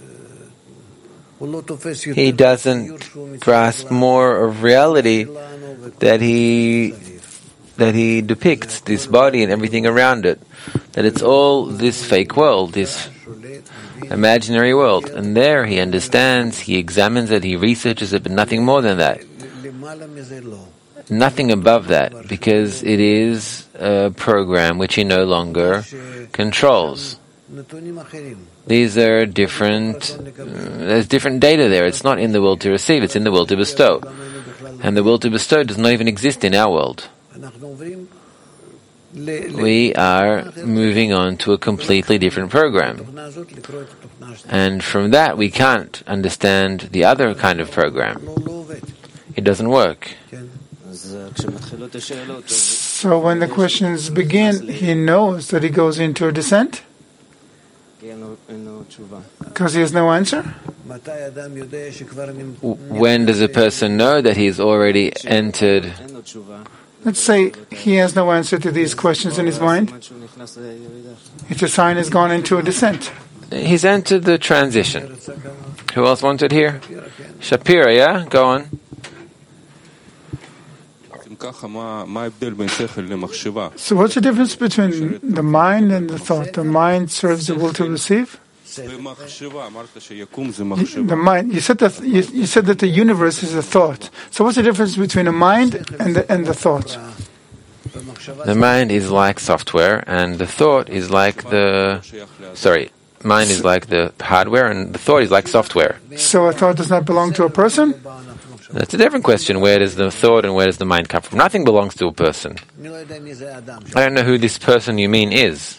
He doesn't grasp more of reality that he depicts, this body and everything around it. That it's all this fake world, this imaginary world. And there he understands, he examines it, he researches it, but nothing more than that. Nothing above that, because it is a program which he no longer controls. These are different, there's different data there. It's not in the will to receive, it's in the will to bestow. And the will to bestow does not even exist in our world. We are moving on to a completely different program. And from that we can't understand the other kind of program. It doesn't work. So when the questions begin, he knows that he goes into a descent? Because he has no answer? When does a person know that he's already entered? Let's say he has no answer to these questions in his mind. It's a sign he's gone into a descent. He's entered the transition. Who else wants it here? Shapira, yeah? Go on. So what's the difference between the mind and the thought? The mind serves the will to receive? The mind. You said that the universe is a thought. So what's the difference between a mind and the thought? The mind is like software, and the thought is like mind is like the hardware, and the thought is like software. So a thought does not belong to a person? That's a different question. Where does the thought and where does the mind come from? Nothing belongs to a person. I don't know who this person you mean is.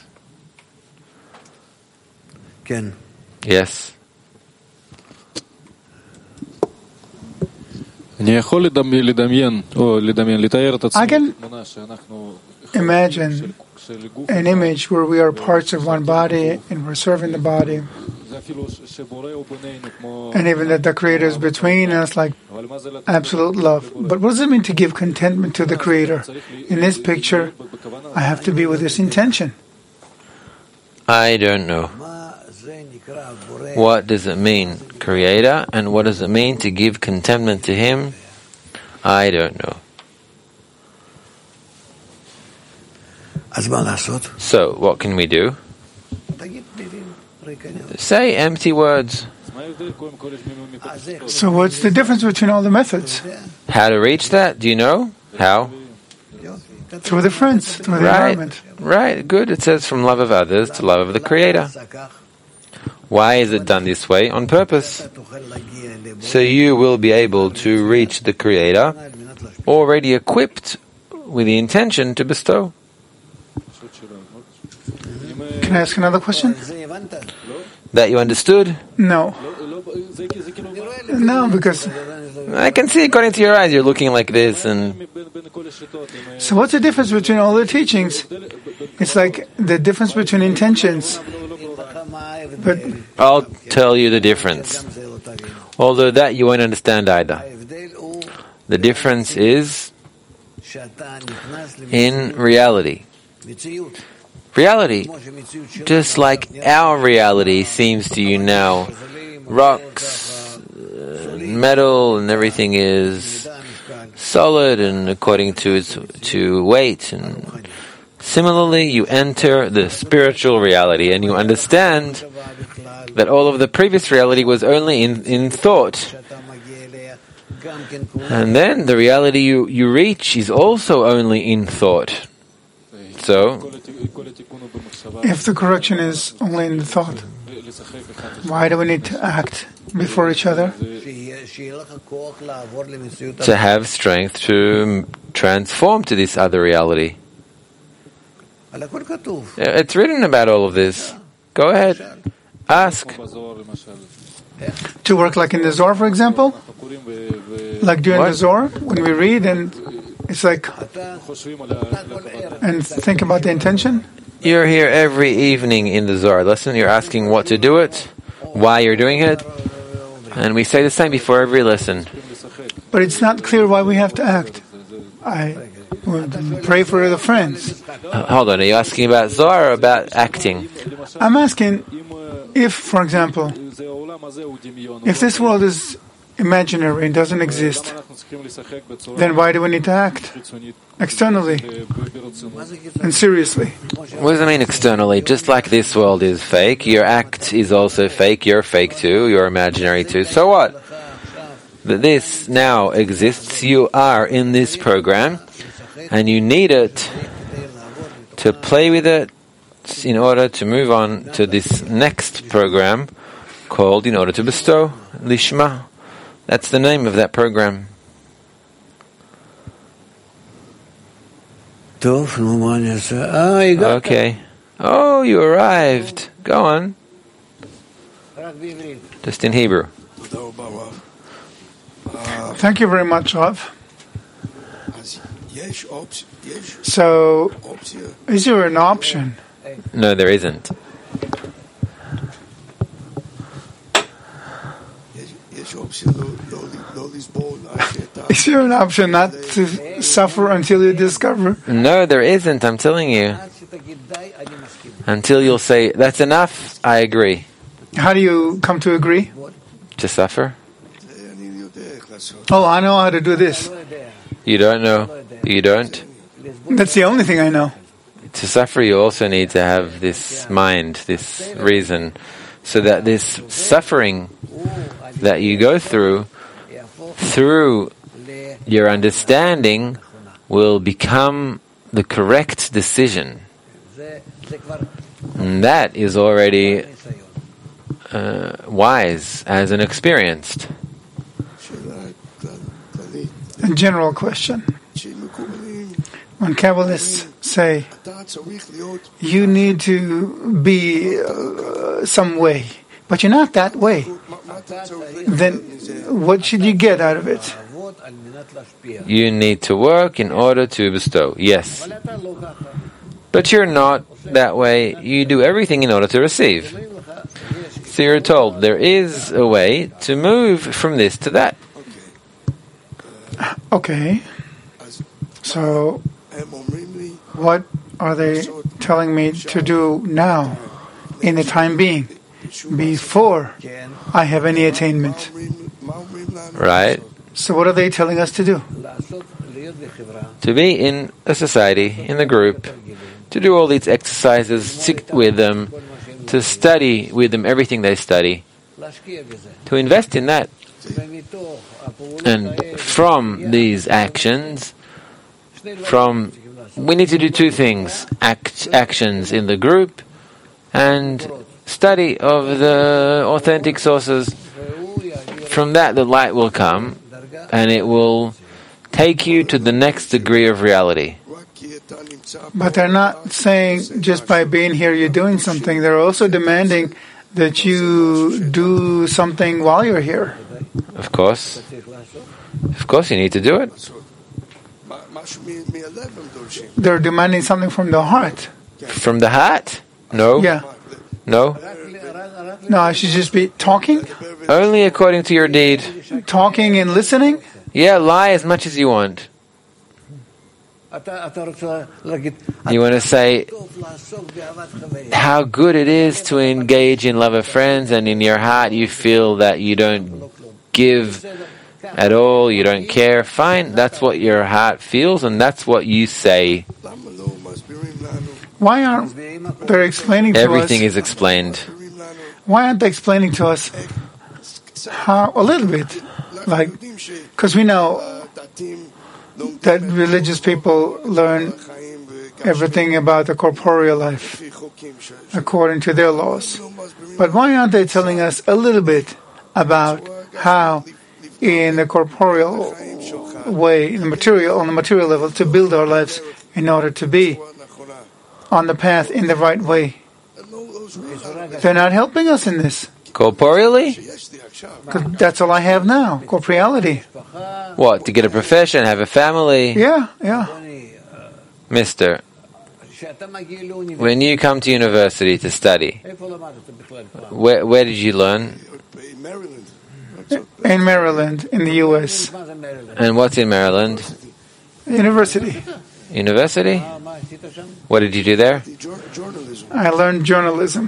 Ken. Yes. I can imagine an image where we are parts of one body and we're serving the body. And even that the Creator is between us, like absolute love. But what does it mean to give contentment to the Creator? In this picture, I have to be with this intention. I don't know. What does it mean, Creator? And what does it mean to give contentment to Him? I don't know. So what can we do? Say empty words. So what's the difference between all the methods? How to reach that? Do you know? How? Through the friends, through the Right. environment. Right. Good. It says from love of others to love of the Creator. Why is it done this way? On purpose. So you will be able to reach the Creator already equipped with the intention to bestow. Can I ask another question? That you understood? No. No, because... I can see according to your eyes you're looking like this and So what's the difference between all the teachings? It's like the difference between intentions. But I'll tell you the difference. Although that you won't understand either. The difference is in reality. Reality, just like our reality seems to you now, rocks, metal, and everything is solid and according to its weight. And similarly, you enter the spiritual reality and you understand that all of the previous reality was only in thought. And then the reality you reach is also only in thought. So, if the correction is only in the thought, why do we need to act before each other? to have strength to transform to this other reality. It's written about all of this. Go ahead. Ask. To work like in the Zohar, for example? Like during the Zohar, when we read and it's like, and think about the intention? You're here every evening in the Zohar lesson. You're asking what to do it, why you're doing it. And we say the same before every lesson. But it's not clear why we have to act. I would pray for the friends. Hold on, are you asking about Zohar or about acting? I'm asking if, for example, if this world is imaginary and doesn't exist, then why do we need to act externally and seriously? What does it mean externally? Just like this world is fake, your act is also fake, you're fake too, you're imaginary too. So what? That this now exists, you are in this program, and you need it to play with it in order to move on to this next program called In Order to Bestow, Lishma. That's the name of that program. Okay. Oh, you arrived. Go on. Just in Hebrew. Thank you very much, Rav. So, is there an option? No, there isn't. Is there an option not to suffer until you discover? No, there isn't, I'm telling you. Until you'll say, that's enough, I agree. How do you come to agree? To suffer? Oh, I know how to do this. You don't know? You don't? That's the only thing I know. To suffer, you also need to have this mind, this reason, so that this suffering that you go through your understanding, will become the correct decision. And that is already wise as an experienced. A general question. When Kabbalists say you need to be some way, but you're not that way, then what should you get out of it? You need to work in order to bestow. Yes. But you're not that way. You do everything in order to receive. So you're told there is a way to move from this to that. Okay. So, what are they telling me to do now, in the time being, before I have any attainment? Right? So what are they telling us to do? To be in a society, in the group, to do all these exercises, sit with them, to study with them everything they study, to invest in that. And from these actions, we need to do two things: actions in the group and study of the authentic sources. From that, the light will come, and it will take you to the next degree of reality. But they're not saying just by being here you're doing something. They're also demanding that you do something while you're here. Of course. Of course you need to do it. They're demanding something from the heart. From the heart? No. Yeah. No. No, I should just be talking? Only according to your deed. Talking and listening? Yeah, lie as much as you want. You want to say how good it is to engage in love of friends, and in your heart you feel that you don't give at all, you don't care. Fine, that's what your heart feels, and that's what you say. Why aren't they explaining to us? Everything is explained. Why aren't they explaining to us how, a little bit? Like, because we know that religious people learn everything about the corporeal life according to their laws. But why aren't they telling us a little bit about how in the corporeal way, on the material level, to build our lives in order to be on the path in the right way? They're not helping us in this. Corporeally? 'Cause that's all I have now, corporeality. What? To get a profession, have a family? Yeah, yeah. Mister, when you come to university to study, where did you learn? In Maryland, in the U.S. And what's in Maryland? University. University? What did you do there? I learned journalism.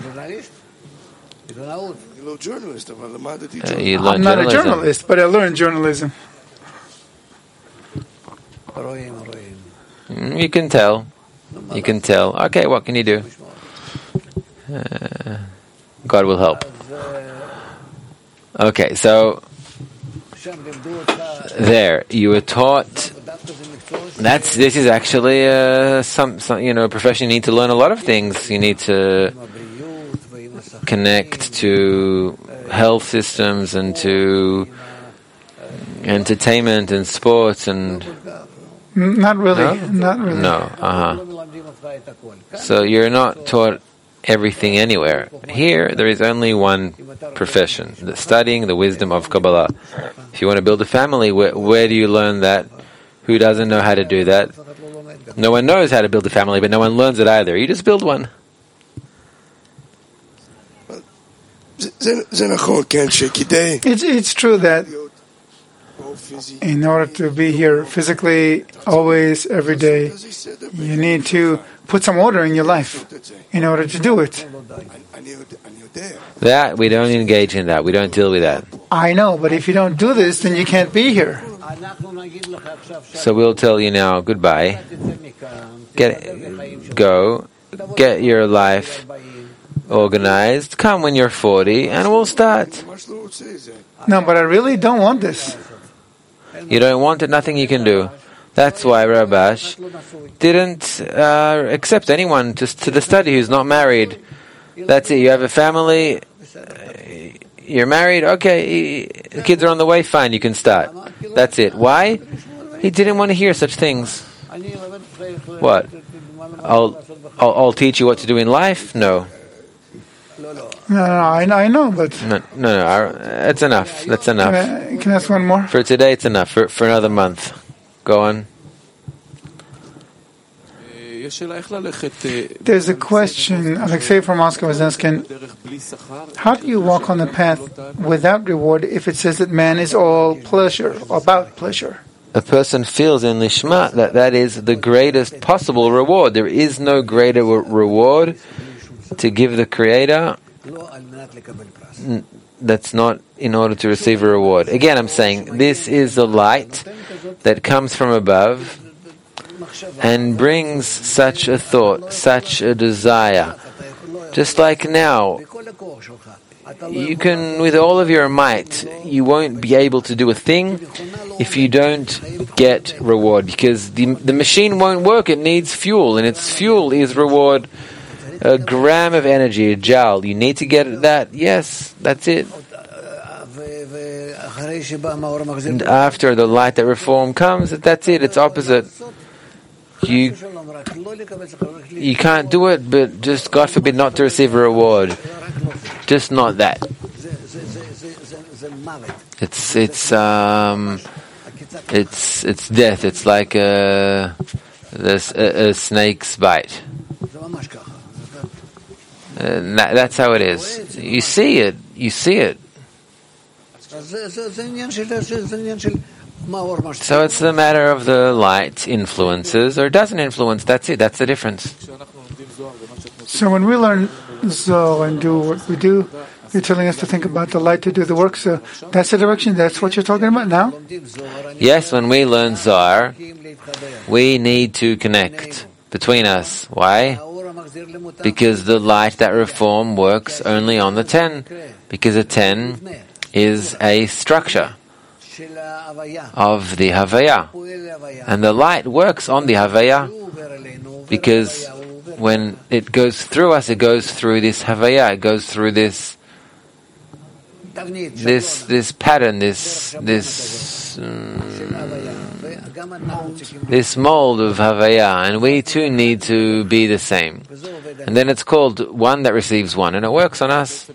You learned I'm not journalism. a journalist, but I learned journalism. You can tell. You can tell. Okay, what can you do? God will help. Okay, so there you were taught. This is actually some profession. You need to learn a lot of things. You need to connect to health systems and to entertainment and sports and. Not really. No? Not really. No. So you're not taught everything anywhere. Here, there is only one profession: studying the wisdom of Kabbalah. If you want to build a family, where do you learn that? Who doesn't know how to do that? No one knows how to build a family, but no one learns it either. You just build one. It's true that in order to be here physically, always, every day, you need to put some order in your life in order to do it. That, we don't engage in that. We don't deal with that. I know, but if you don't do this, then you can't be here. So we'll tell you now, goodbye. Go, get your life organized, come when you're 40, and we'll start. No, but I really don't want this. You don't want it, nothing you can do. That's why Rabash didn't accept anyone to the study who's not married. That's it. You have a family, you're married, okay, the kids are on the way, fine, you can start. That's it. Why? He didn't want to hear such things. What? I'll teach you what to do in life? No. No, I know, but... No, it's enough. That's enough. Can I ask one more? For today, it's enough. For another month. Go on. There's a question. Alexei from Moscow is asking, how do you walk on the path without reward if it says that man is all pleasure, about pleasure? A person feels in Lishma that is the greatest possible reward. There is no greater reward to give the Creator that's not in order to receive a reward. Again, I'm saying this is the light that comes from above and brings such a thought, such a desire Just like now, you can, with all of your might, you won't be able to do a thing if you don't get reward, because the machine won't work. It needs fuel, and its fuel is reward. A gram of energy, a joule. You need to get that. Yes, that's it. And after the light that reform comes, that's it. It's opposite. You can't do it, but just God forbid not to receive a reward. Just not that. It's death. It's like a snake's bite. That's how it is. You see it. You see it. So it's the matter of the light influences or doesn't influence. That's it. That's the difference. So when we learn Zohar and do what we do, you're telling us to think about the light to do the work. So that's the direction. That's what you're talking about now? Yes, when we learn Zohar, we need to connect between us. Why? Because the light that reform works only on the 10. Because a 10 is a structure of the Havaya. And the light works on the Havaya because when it goes through us, it goes through this Havaya, it goes through this pattern, this mold of Havaya, and we too need to be the same. And then it's called one that receives one, and it works on us.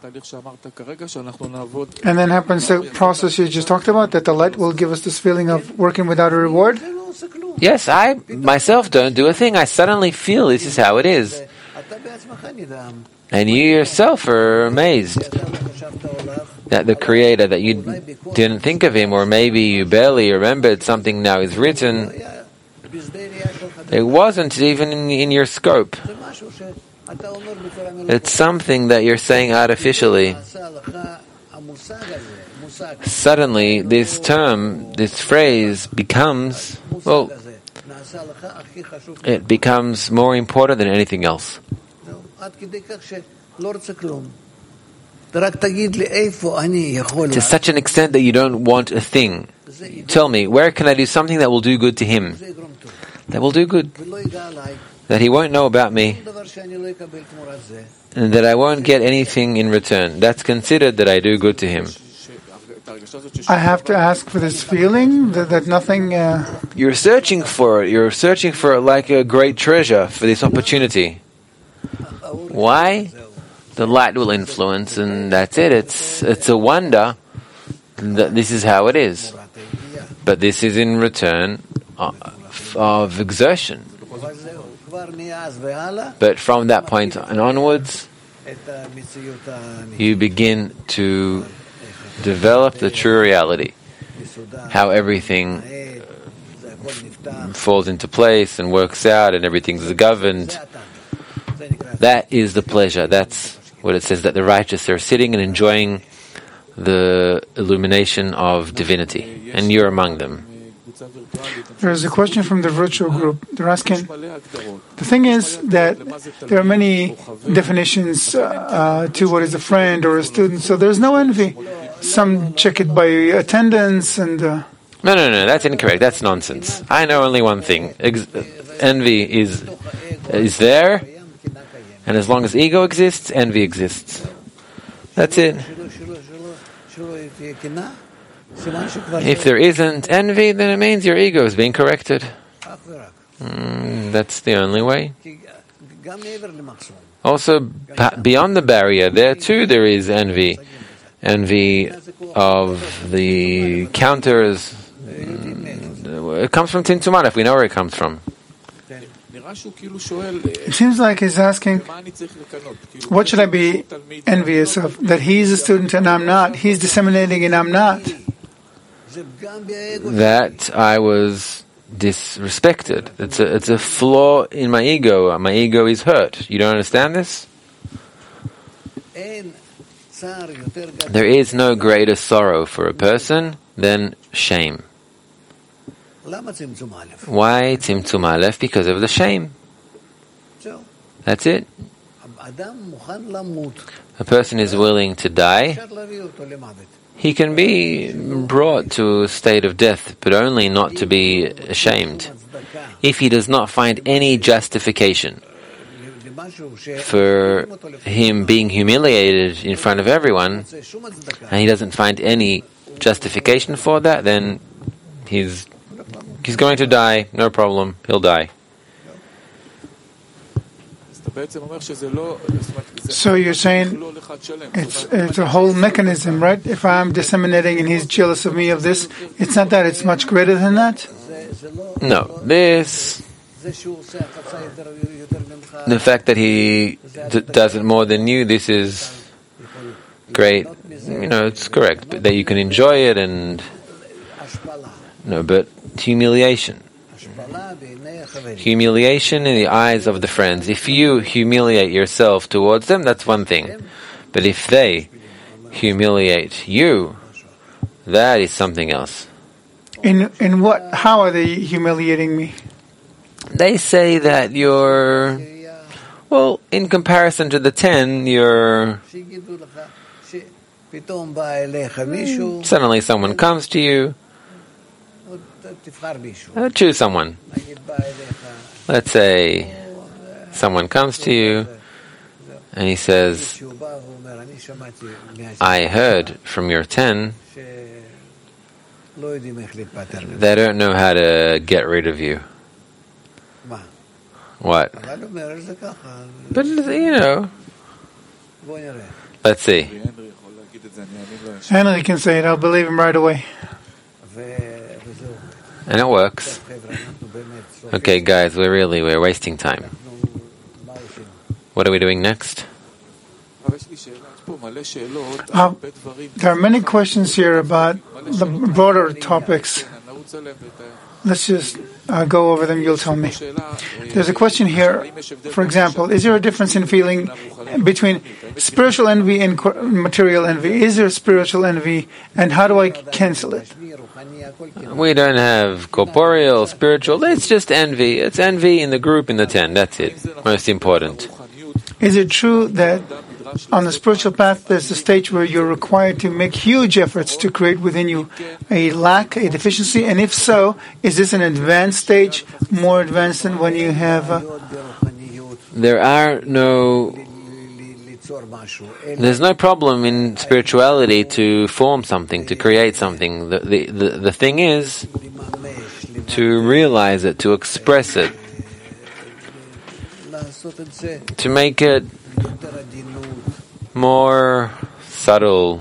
And then happens the process you just talked about, that the light will give us this feeling of working without a reward? Yes, I myself don't do a thing. I suddenly feel this is how it is. And you yourself are amazed that the Creator, that you didn't think of Him, or maybe you barely remembered something now is written. It wasn't even in your scope. It's something that you're saying artificially. Suddenly, this term, this phrase becomes, well, it becomes more important than anything else. To such an extent that you don't want a thing. Tell me, where can I do something that will do good to Him? That will do good. That He won't know about me. And that I won't get anything in return. That's considered that I do good to Him. I have to ask for this feeling that nothing... You're searching for it. You're searching for it like a great treasure for this opportunity. Why? The light will influence, and that's it. It's a wonder that this is how it is. But this is in return of exertion. But from that point and onwards, you begin to develop the true reality, how everything falls into place and works out and everything's governed. That is the pleasure. That's what it says, that the righteous are sitting and enjoying the illumination of divinity, and you're among them. There's a question from the virtual group. They're asking, the thing is that there are many definitions to what is a friend or a student, so there's no envy. Some check it by attendance and... No, that's incorrect. That's nonsense. I know only one thing. Envy is there, and as long as ego exists, envy exists. That's it. If there isn't envy, then it means your ego is being corrected. That's the only way. Also, beyond the barrier, there too there is envy. Envy of the counters. It comes from Tzimtzum Aleph. We know where it comes from. It seems like he's asking, what should I be envious of? That he's a student and I'm not. He's disseminating and I'm not. That I was disrespected. It's a flaw in my ego. My ego is hurt. You don't understand this? There is no greater sorrow for a person than shame. Why Tzimtzum Aleph? Because of the shame. That's it. a person is willing to die, he can be brought to a state of death, but only not to be ashamed. If he does not find any justification for him being humiliated in front of everyone, and he doesn't find any justification for that, then he's going to die, no problem, he'll die. So you're saying it's a whole mechanism, right? If I'm disseminating and he's jealous of me of this, it's not that, it's much greater than that? No, the fact that he does it more than you, this is great. It's correct, but that you can enjoy it but humiliation in the eyes of the friends. If you humiliate yourself towards them, that's one thing. But if they humiliate you, that is something else. In what? How are they humiliating me? They say that you're, in comparison to the 10, you're... Suddenly someone comes to you. Choose someone. Let's say someone comes to you and he says, I heard from your 10 they don't know how to get rid of you. What? But, let's see. Henry can say it, I'll believe him right away. And it works. Okay, guys, we're wasting time. What are we doing next? There are many questions here about the broader topics. Let's just go over them, you'll tell me. There's a question here, for example, is there a difference in feeling between spiritual envy and material envy? Is there spiritual envy, and how do I cancel it? We don't have corporeal, spiritual, it's just envy. It's envy in the group in the 10, that's it. Most important. Is it true that on the spiritual path there's a stage where you're required to make huge efforts to create within you a lack, a deficiency? And if so, is this an advanced stage, more advanced than when you have... There's no problem in spirituality to form something, to create something. The thing is to realize it, to express it, to make it more subtle,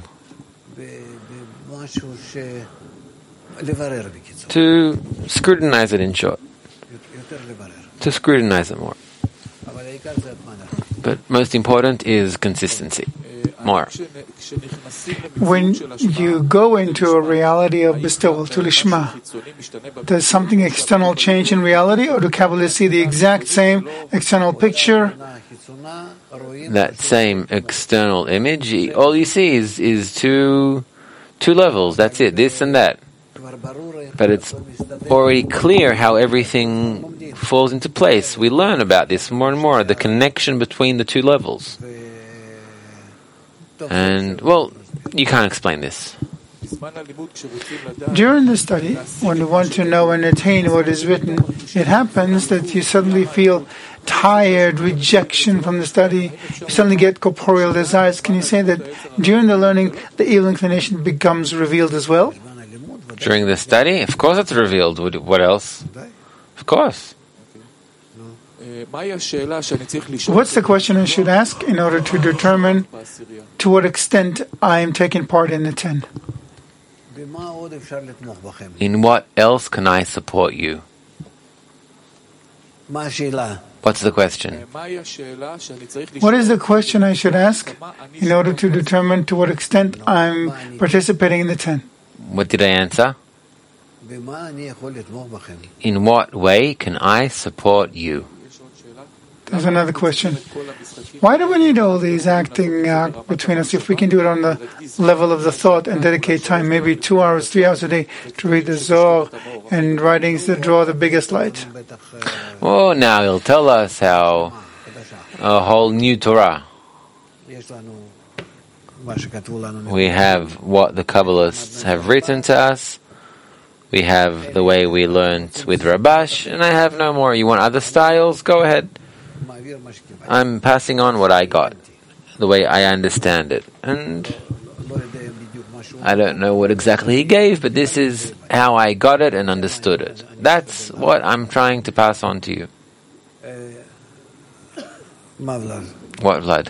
to scrutinize it, in short, to scrutinize it more. But most important is consistency. More. When you go into a reality of bestowal, to Lishma, does something external change in reality, or do Kabbalists see the exact same external picture? That same external image, all you see is two levels, that's it, this and that. But it's already clear how everything falls into place. We learn about this more and more, the connection between the two levels. And, you can't explain this. During the study, when you want to know and attain what is written, it happens that you suddenly feel tired, rejection from the study, you suddenly get corporeal desires. Can you say that during the learning, the evil inclination becomes revealed as well? During the study? Of course it's revealed. What else? Of course. What's the question I should ask in order to determine to what extent I am taking part in the 10? In what else can I support you? What's the question? What is the question I should ask in order to determine to what extent I'm participating in the 10? What did I answer? In what way can I support you? There's another question. Why do we need all these acting out between us if we can do it on the level of the thought and dedicate time, maybe 2 hours, 3 hours a day, to read the Zohar and writings that draw the biggest light? Now he'll tell us how a whole new Torah. יש לנו מה שכתבו לנו. We have what the Kabbalists have written to us. We have the way we learned with Rabash, and I have no more. You want other styles? Go ahead. מעביר מה שקיבלתי. I'm passing on what I got, the way I understand it. And לא יודע בדיוק מה שהוא. I don't know what exactly he gave, but this is how I got it and understood it. That's what I'm trying to pass on to you. מה ולד? What, Vlad?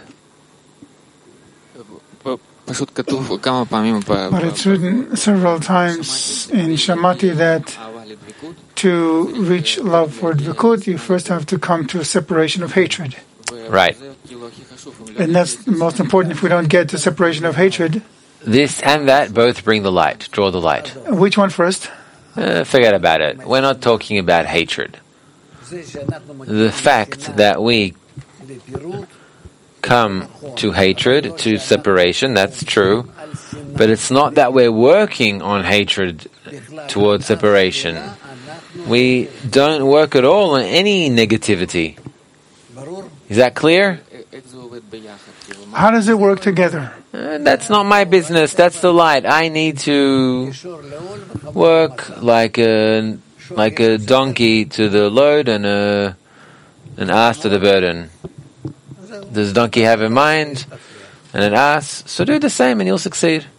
פשוט כתוב כמה פעמים But it's written several times in Shamati that to reach love for Dvikut, you first have to come to a separation of hatred. Right. And that's the most important. If we don't get to separation of hatred, This and that both bring the light, draw the light. which one first? Forget about it. We're not talking about hatred. The fact that we come to hatred, to separation, that's true. But it's not that we're working on hatred towards separation. We don't work at all on any negativity. Is that clear? How does it work together? That's not my business. That's the light. I need to work like a donkey to the load and an ass to the burden. Does the donkey have a mind and an ass? So do the same and you'll succeed.